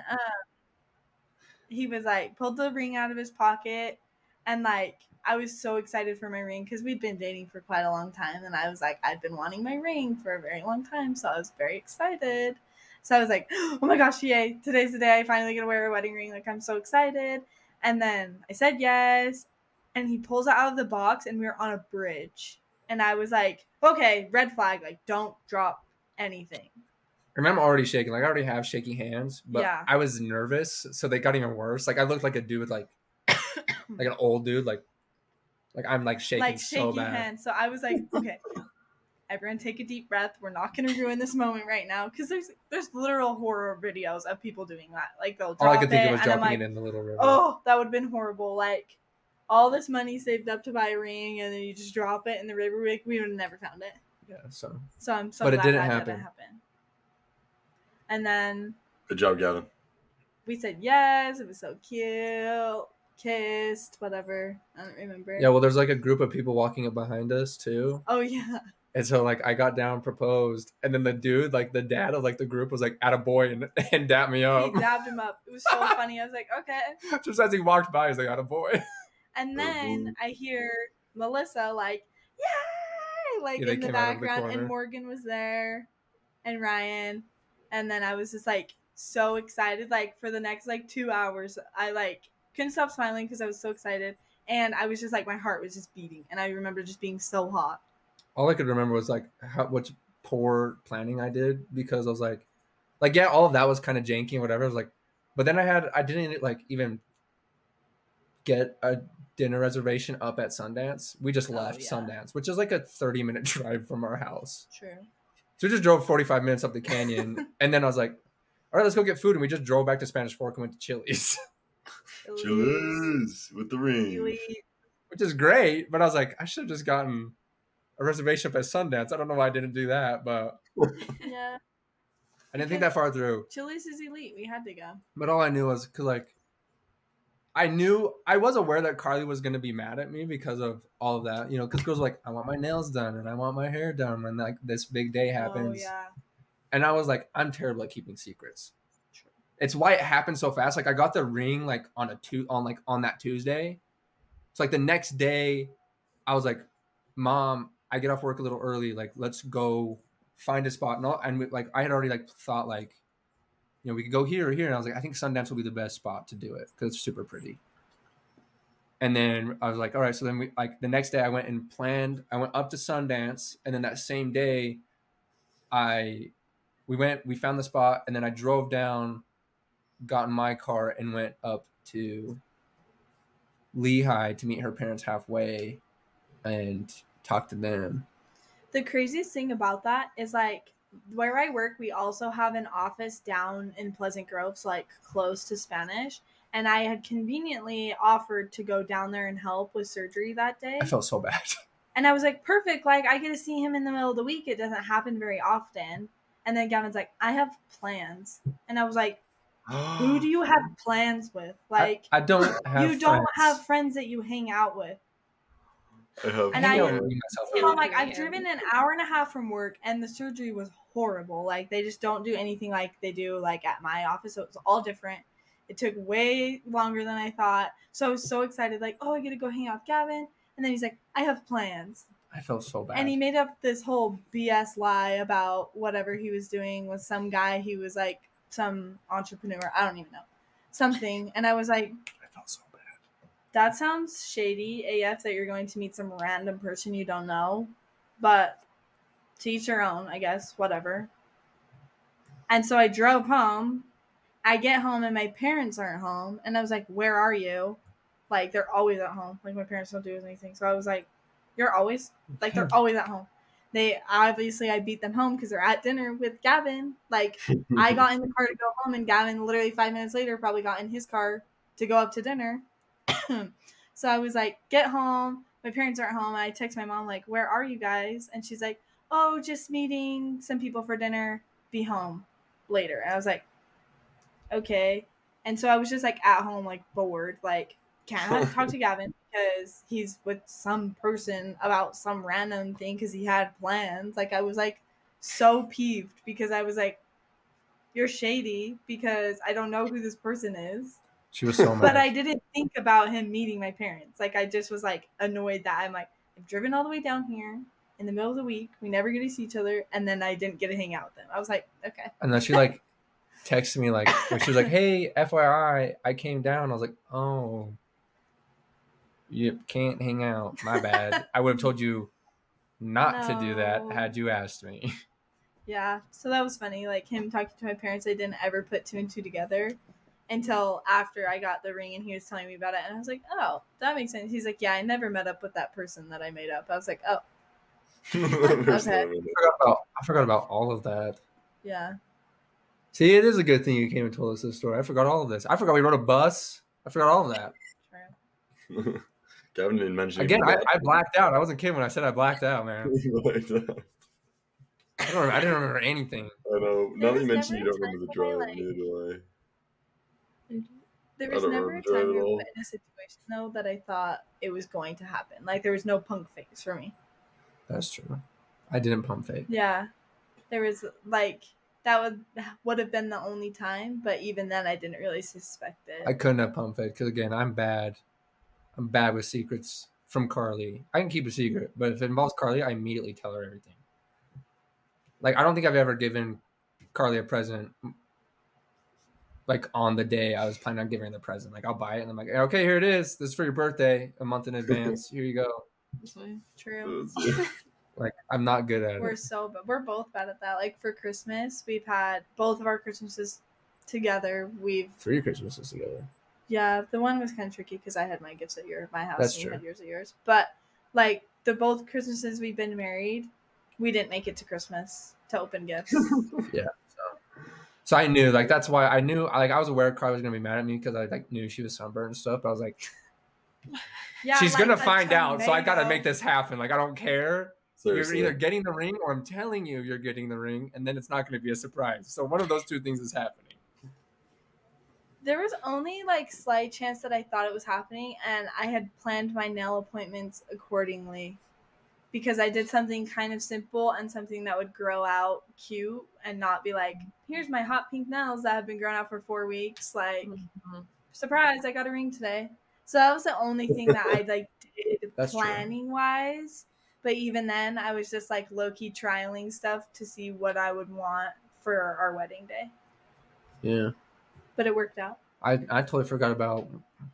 he was like pulled the ring out of his pocket, and like I was so excited for my ring because we'd been dating for quite a long time, and I was like, I'd been wanting my ring for a very long time, so I was very excited. So I was like, oh my gosh, yay, today's the day I finally get to wear a wedding ring. Like I'm so excited. And then I said yes, and he pulls it out of the box, and we were on a bridge, and I was like, okay, red flag, like don't drop anything. Remember, I'm already shaking. Like I already have shaky hands, but Yeah. I was nervous, so they got even worse. Like I looked like a dude, like an old dude, like I'm like shaking Like so shaky bad. hands. So I was like, okay, everyone take a deep breath. We're not going to ruin this moment right now because there's literal horror videos of people doing that. Like they'll drop All I could think it, of was and I'm dropping like, it in the little river. oh, that would have been horrible. Like all this money saved up to buy a ring, and then you just drop it in the river. Like, we would have never found it. Yeah, so So I'm so But it glad didn't that happen. didn't happen. And then Good job, Gavin. we said yes. It was so cute. Kissed, whatever. I don't remember. yeah. Well, there's like a group of people walking up behind us too. Oh yeah. And so like I got down, proposed, and then the dude, like the dad of like the group was like at a boy and dapped me He up. dabbed him up. It was so funny. I was like, okay. Just as he walked by, he's like at a boy. And then I hear Melissa like, yay! Like Yeah, they in the came out of the background, and corner. Morgan was there, and Ryan, and then I was just like so excited. Like for the next like 2 hours, I like couldn't stop smiling because I was so excited, and I was just like my heart was just beating, and I remember just being so hot. All I could remember was like how much poor planning I did, because I was like yeah, all of that was kind of janky and whatever. I was like, but then I didn't like even get a dinner reservation up at Sundance. We just left yeah. Sundance, which is like a 30-minute drive from our house. True. So we just drove 45 minutes up the canyon, and then I was like, all right, let's go get food, and we just drove back to Spanish Fork and went to Chili's. Chili's with the ring. Which is great, but I was like, I should have just gotten a reservation up at Sundance. I don't know why I didn't do that, but Yeah. I didn't think that far through. Chili's is elite. We had to go. But all I knew was, cause like, I was aware that Carly was gonna be mad at me because of all of that, you know, because girls were like, I want my nails done and I want my hair done when like this big day happens. Oh yeah. And I was like, I'm terrible at keeping secrets. It's why it happened so fast. Like I got the ring like on that Tuesday. So like the next day, I was like, Mom, I get off work a little early. Like, let's go find a spot. And I had already like thought like, you know, we could go here or here. And I was like, I think Sundance will be the best spot to do it because it's super pretty. And then I was like, all right. So then we like the next day I went and planned. I went up to Sundance, and then that same day, we found the spot, and then I drove down, got in my car, and went up to Lehigh to meet her parents halfway and talk to them. The craziest thing about that is like where I work, we also have an office down in Pleasant Grove, so like close to Spanish. And I had conveniently offered to go down there and help with surgery that day. I felt so bad. And I was like, perfect. Like I get to see him in the middle of the week. It doesn't happen very often. And then Gavin's like, I have plans. And I was like, who do you have plans with? Like I don't have you don't have friends that you hang out with. And I'm like, I've driven an hour and a half from work, and the surgery was horrible. Like they just don't do anything like they do like at my office. So it was all different. It took way longer than I thought. So I was so excited, like, oh, I get to go hang out with Gavin. And then he's like, I have plans. I felt so bad. And he made up this whole BS lie about whatever he was doing with some guy. He was like some entrepreneur. I don't even know. Something. And I was like, I felt so bad. That sounds shady AF that you're going to meet some random person you don't know. But to each their own, I guess. Whatever. And so I drove home. I get home and my parents aren't home. And I was like, where are you? Like, they're always at home. Like, my parents don't do anything. So I was like, you're always, like, they're always at home. I beat them home because they're at dinner with Gavin. Like, I got in the car to go home, and Gavin literally 5 minutes later probably got in his car to go up to dinner. So I was like, get home. My parents aren't home. And I text my mom, like, where are you guys? And she's like, oh, just meeting some people for dinner. Be home later. And I was like, okay. And so I was just like at home, like bored, like can't talk to Gavin because he's with some person about some random thing because he had plans. Like I was like so peeved because I was like, you're shady because I don't know who this person is. She was so mad. But I didn't think about him meeting my parents. Like I just was like annoyed that I'm like, I've driven all the way down here in the middle of the week. We never get to see each other. And then I didn't get to hang out with them. I was like, okay. And then she like texted me like, she was like, hey, FYI, I came down. I was like, oh, you can't hang out. My bad. I would have told you not to do that had you asked me. Yeah. So that was funny. Like him talking to my parents, I didn't ever put two and two together until after I got the ring and he was telling me about it. And I was like, oh, that makes sense. He's like, yeah, I never met up with that person that I made up. I was like, oh. Okay. I forgot about all of that. Yeah. See, it is a good thing you came and told us this story. I forgot all of this. I forgot we rode a bus. I forgot all of that. True. Gavin didn't mention again. I blacked out. I wasn't kidding when I said I blacked out, man. I didn't remember anything. I know. Now that you mentioned you don't remember the drive, neither do I. There was never a time we were in a situation though that I thought it was going to happen. Like there was no punk face for me. That's true. I didn't pump fake. Yeah, there was like that would have been the only time, but even then, I didn't really suspect it. I couldn't have pump fake because again, I'm bad. I'm bad with secrets from Carly. I can keep a secret, but if it involves Carly, I immediately tell her everything. Like I don't think I've ever given Carly a present like on the day I was planning on giving her the present. Like I'll buy it and I'm like, okay, here it is. This is for your birthday a month in advance. Here you go. Sweet. True. Like I'm not good at it. We're both bad at that. Like for Christmas, we've had both of our Christmases together. 3 Christmases together. Yeah, the one was kind of tricky because I had my gifts at my house That's and you true. had yours at yours. But like the both Christmases we've been married, we didn't make it to Christmas to open gifts. Yeah. So I knew, like, that's why I knew, like, I was aware Carly was gonna be mad at me because I like knew she was sunburned and stuff. But I was like, Yeah, she's like, gonna a find out, so I gotta tornado. make this happen. Like, I don't care. Seriously. You're either getting the ring or I'm telling you you're getting the ring, and then it's not gonna be a surprise. So one of those two things is happening. There was only like slight chance that I thought it was happening, and I had planned my nail appointments accordingly because I did something kind of simple and something that would grow out cute and not be like, here's my hot pink nails that have been growing out for 4 weeks. Like, surprise, I got a ring today. So that was the only thing that I like did That's true. planning wise. But even then, I was just like low key trialing stuff to see what I would want for our wedding day. Yeah. But it worked out. I totally forgot about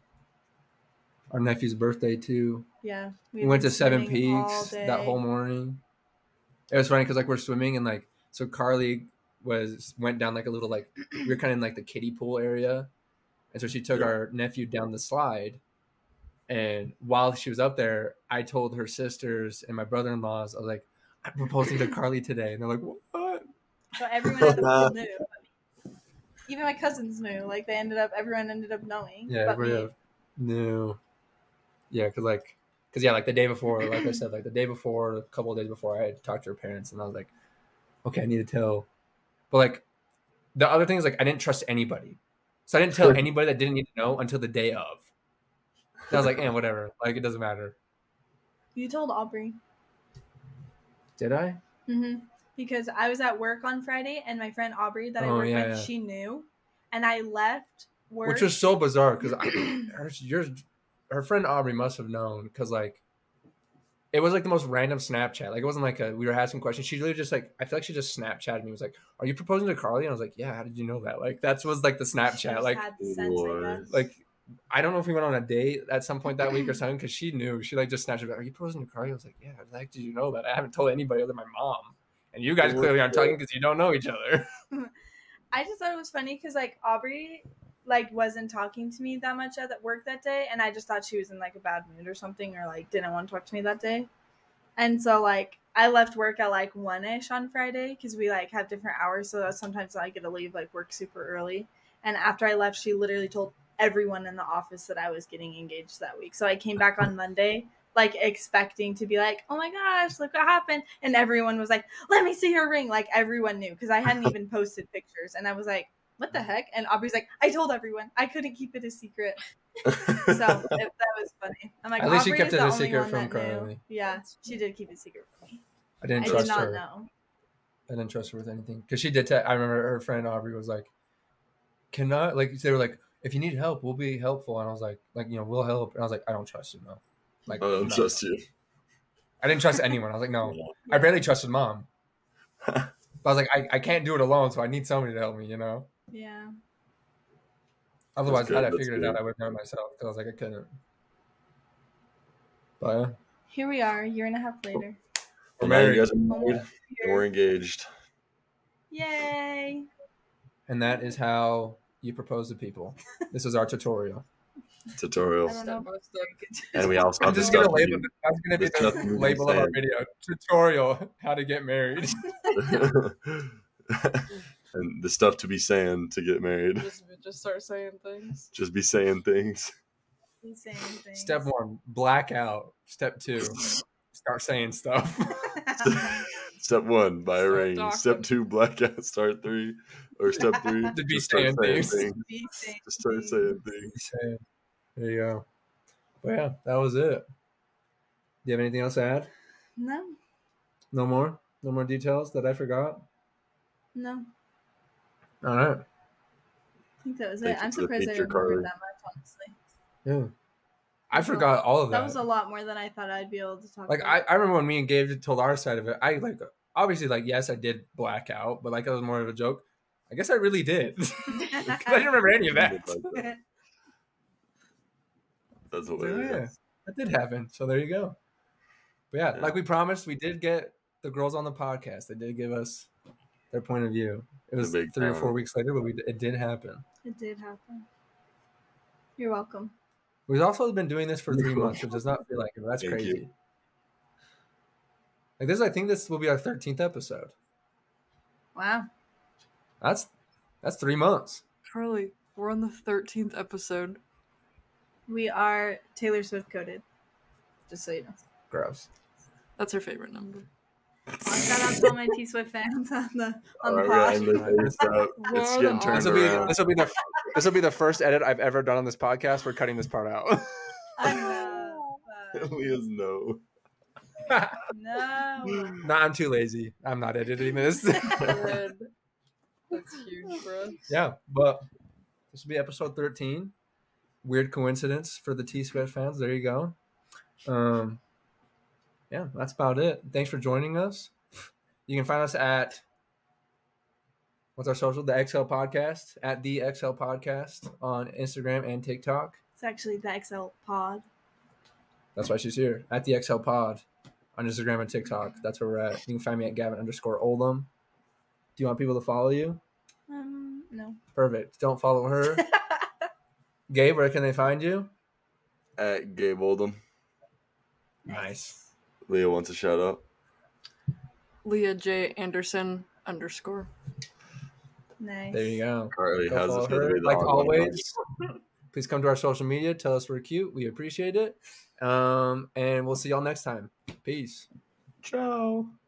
our nephew's birthday too. Yeah. We went to Seven swimming all Peaks day. that whole morning. It was funny because like we're swimming and like so Carly went down like a little like we were kind of in like the kiddie pool area, and so she took our nephew down the slide. And while she was up there, I told her sisters and my brother-in-laws, I was like, I'm proposing to Carly today, and they're like, what? So everyone at the pool knew. Even my cousins knew. Like everyone ended up knowing. Yeah, but everybody me. knew. Yeah, because like the day before, like I said, like the day before, a couple of days before, I had talked to her parents, and I was like, okay, I need to tell. But like the other thing is like I didn't trust anybody, so I didn't tell anybody that didn't need to know until the day of. And I was like, whatever, like it doesn't matter. You told Aubrey. Did I? Mm-hmm. Because I was at work on Friday, and my friend Aubrey that I work with, she knew, and I left work, which was so bizarre because her friend Aubrey must have known because like it was like the most random Snapchat. Like it wasn't like we were asking questions. She literally just like I feel like she just Snapchatted me. Was like, "Are you proposing to Carly?" And I was like, "Yeah." How did you know that? Like that was like the Snapchat. Like had the sense, I guess. Like I don't know if we went on a date at some point that week or something because she knew. She like just Snapchatted. Are you proposing to Carly? I was like, "Yeah." How the heck did you know that? I haven't told anybody other than my mom. And you guys clearly aren't talking because you don't know each other. I just thought it was funny because like Aubrey like wasn't talking to me that much at work that day, and I just thought she was in like a bad mood or something, or like didn't want to talk to me that day. And so like I left work at like 1-ish on Friday because we like have different hours, so that sometimes I get to leave like work super early. And after I left, she literally told everyone in the office that I was getting engaged that week. So I came back on Monday like expecting to be like, oh my gosh, look what happened. And everyone was like, let me see her ring. Like everyone knew because I hadn't even posted pictures. And I was like, what the heck? And Aubrey's like, I told everyone. I couldn't keep it a secret. So that was funny. I'm like, at least Aubrey she kept is it the a only secret one from that knew. Carly. Yeah, she did keep it secret from me. I did did not her. know. I didn't trust her with anything because she did. I remember her friend Aubrey was like, "Can I?" Like they were like, "If you need help, we'll be helpful." And I was like, we'll help. And I was like, "I don't trust you, no." Like, I don't trust you. I didn't trust anyone. I was like, "No." Yeah. I barely trusted mom. But I was like, I can't do it alone, so I need somebody to help me, you know? Yeah. Otherwise, That's had I good, figured that's it out, good. I would have done it myself because I was like, I couldn't. But Here we are, a year and a half later. we're Now you married, guys are married and we're engaged. Yay! and that is how you propose to people. This is our tutorial. Tutorial. I don't know. And we also I'm have the just gonna stuff label it. That's gonna be the stuff the we've been label of our saying. video. Tutorial: How to get married. And the stuff to be saying to get married. Just start saying things. Just be saying things. He's saying things. Step 1, black out. Step 2, start saying stuff. Step 1, buy a Start ring. talking. Step 2, blackout. Step 3, To be just start saying saying things. things. Be saying Just start things. saying things. There you go. But yeah, that was it. Do you have anything else to add? No. No more? No more details that I forgot. No, All right. I think that was Thank it. you I'm for the surprised I feature, remembered Carly. that much, honestly. Yeah. I That's a- forgot all of that. That was a lot more than I thought I'd be able to talk Like about. I remember when me and Gabe told our side of it. I like obviously like yes I did black out, but like it was more of a joke. I guess I really did. 'Cause I didn't remember any of that. That's So, hilarious. yeah, that did happen. So there you go. But yeah, Yeah. like we promised, we did get the girls on the podcast. They did give us their point of view. It was big 3 or 4 talent. weeks later, but it did happen. It did happen. You're welcome. We've also been doing this for 3 You're months. It does not feel like it. That's Thank you. crazy. Like this, I think this will be our 13th episode. Wow. That's 3 months. Carly, we're on the 13th episode. We are Taylor Swift coded. Just so you know. Gross. That's her favorite number. Shout out to all my T Swift fans on the All right, pod. we're gonna end this ASAP. It's What getting on turned This will be around. this will be the first edit I've ever done on this podcast. We're cutting this part out. I know. but Leah's no. no. Nah, I'm too lazy. I'm not editing this. Good. That's huge for us. Yeah, but this will be episode 13. Weird coincidence for the T Swift fans. There you go. Yeah, that's about it. Thanks for joining us. You can find us at what's our social? The XL Podcast at the XL Podcast on Instagram and TikTok. It's actually the XL pod. That's why she's here at the XL Pod on Instagram and TikTok. That's where we're at. You can find me at Gavin_Oldham. Do you want people to follow you? No. Perfect. Don't follow her. Gabe, where can they find you? At Gabe Oldham. Nice. Leah wants a shout out. Leah J. Anderson _. Nice. There you go. Carly, Go how's follow it feel to her. be the Like odd one always, please come to our social media. Tell us we're cute. We appreciate it. And we'll see y'all next time. Peace. out? Ciao.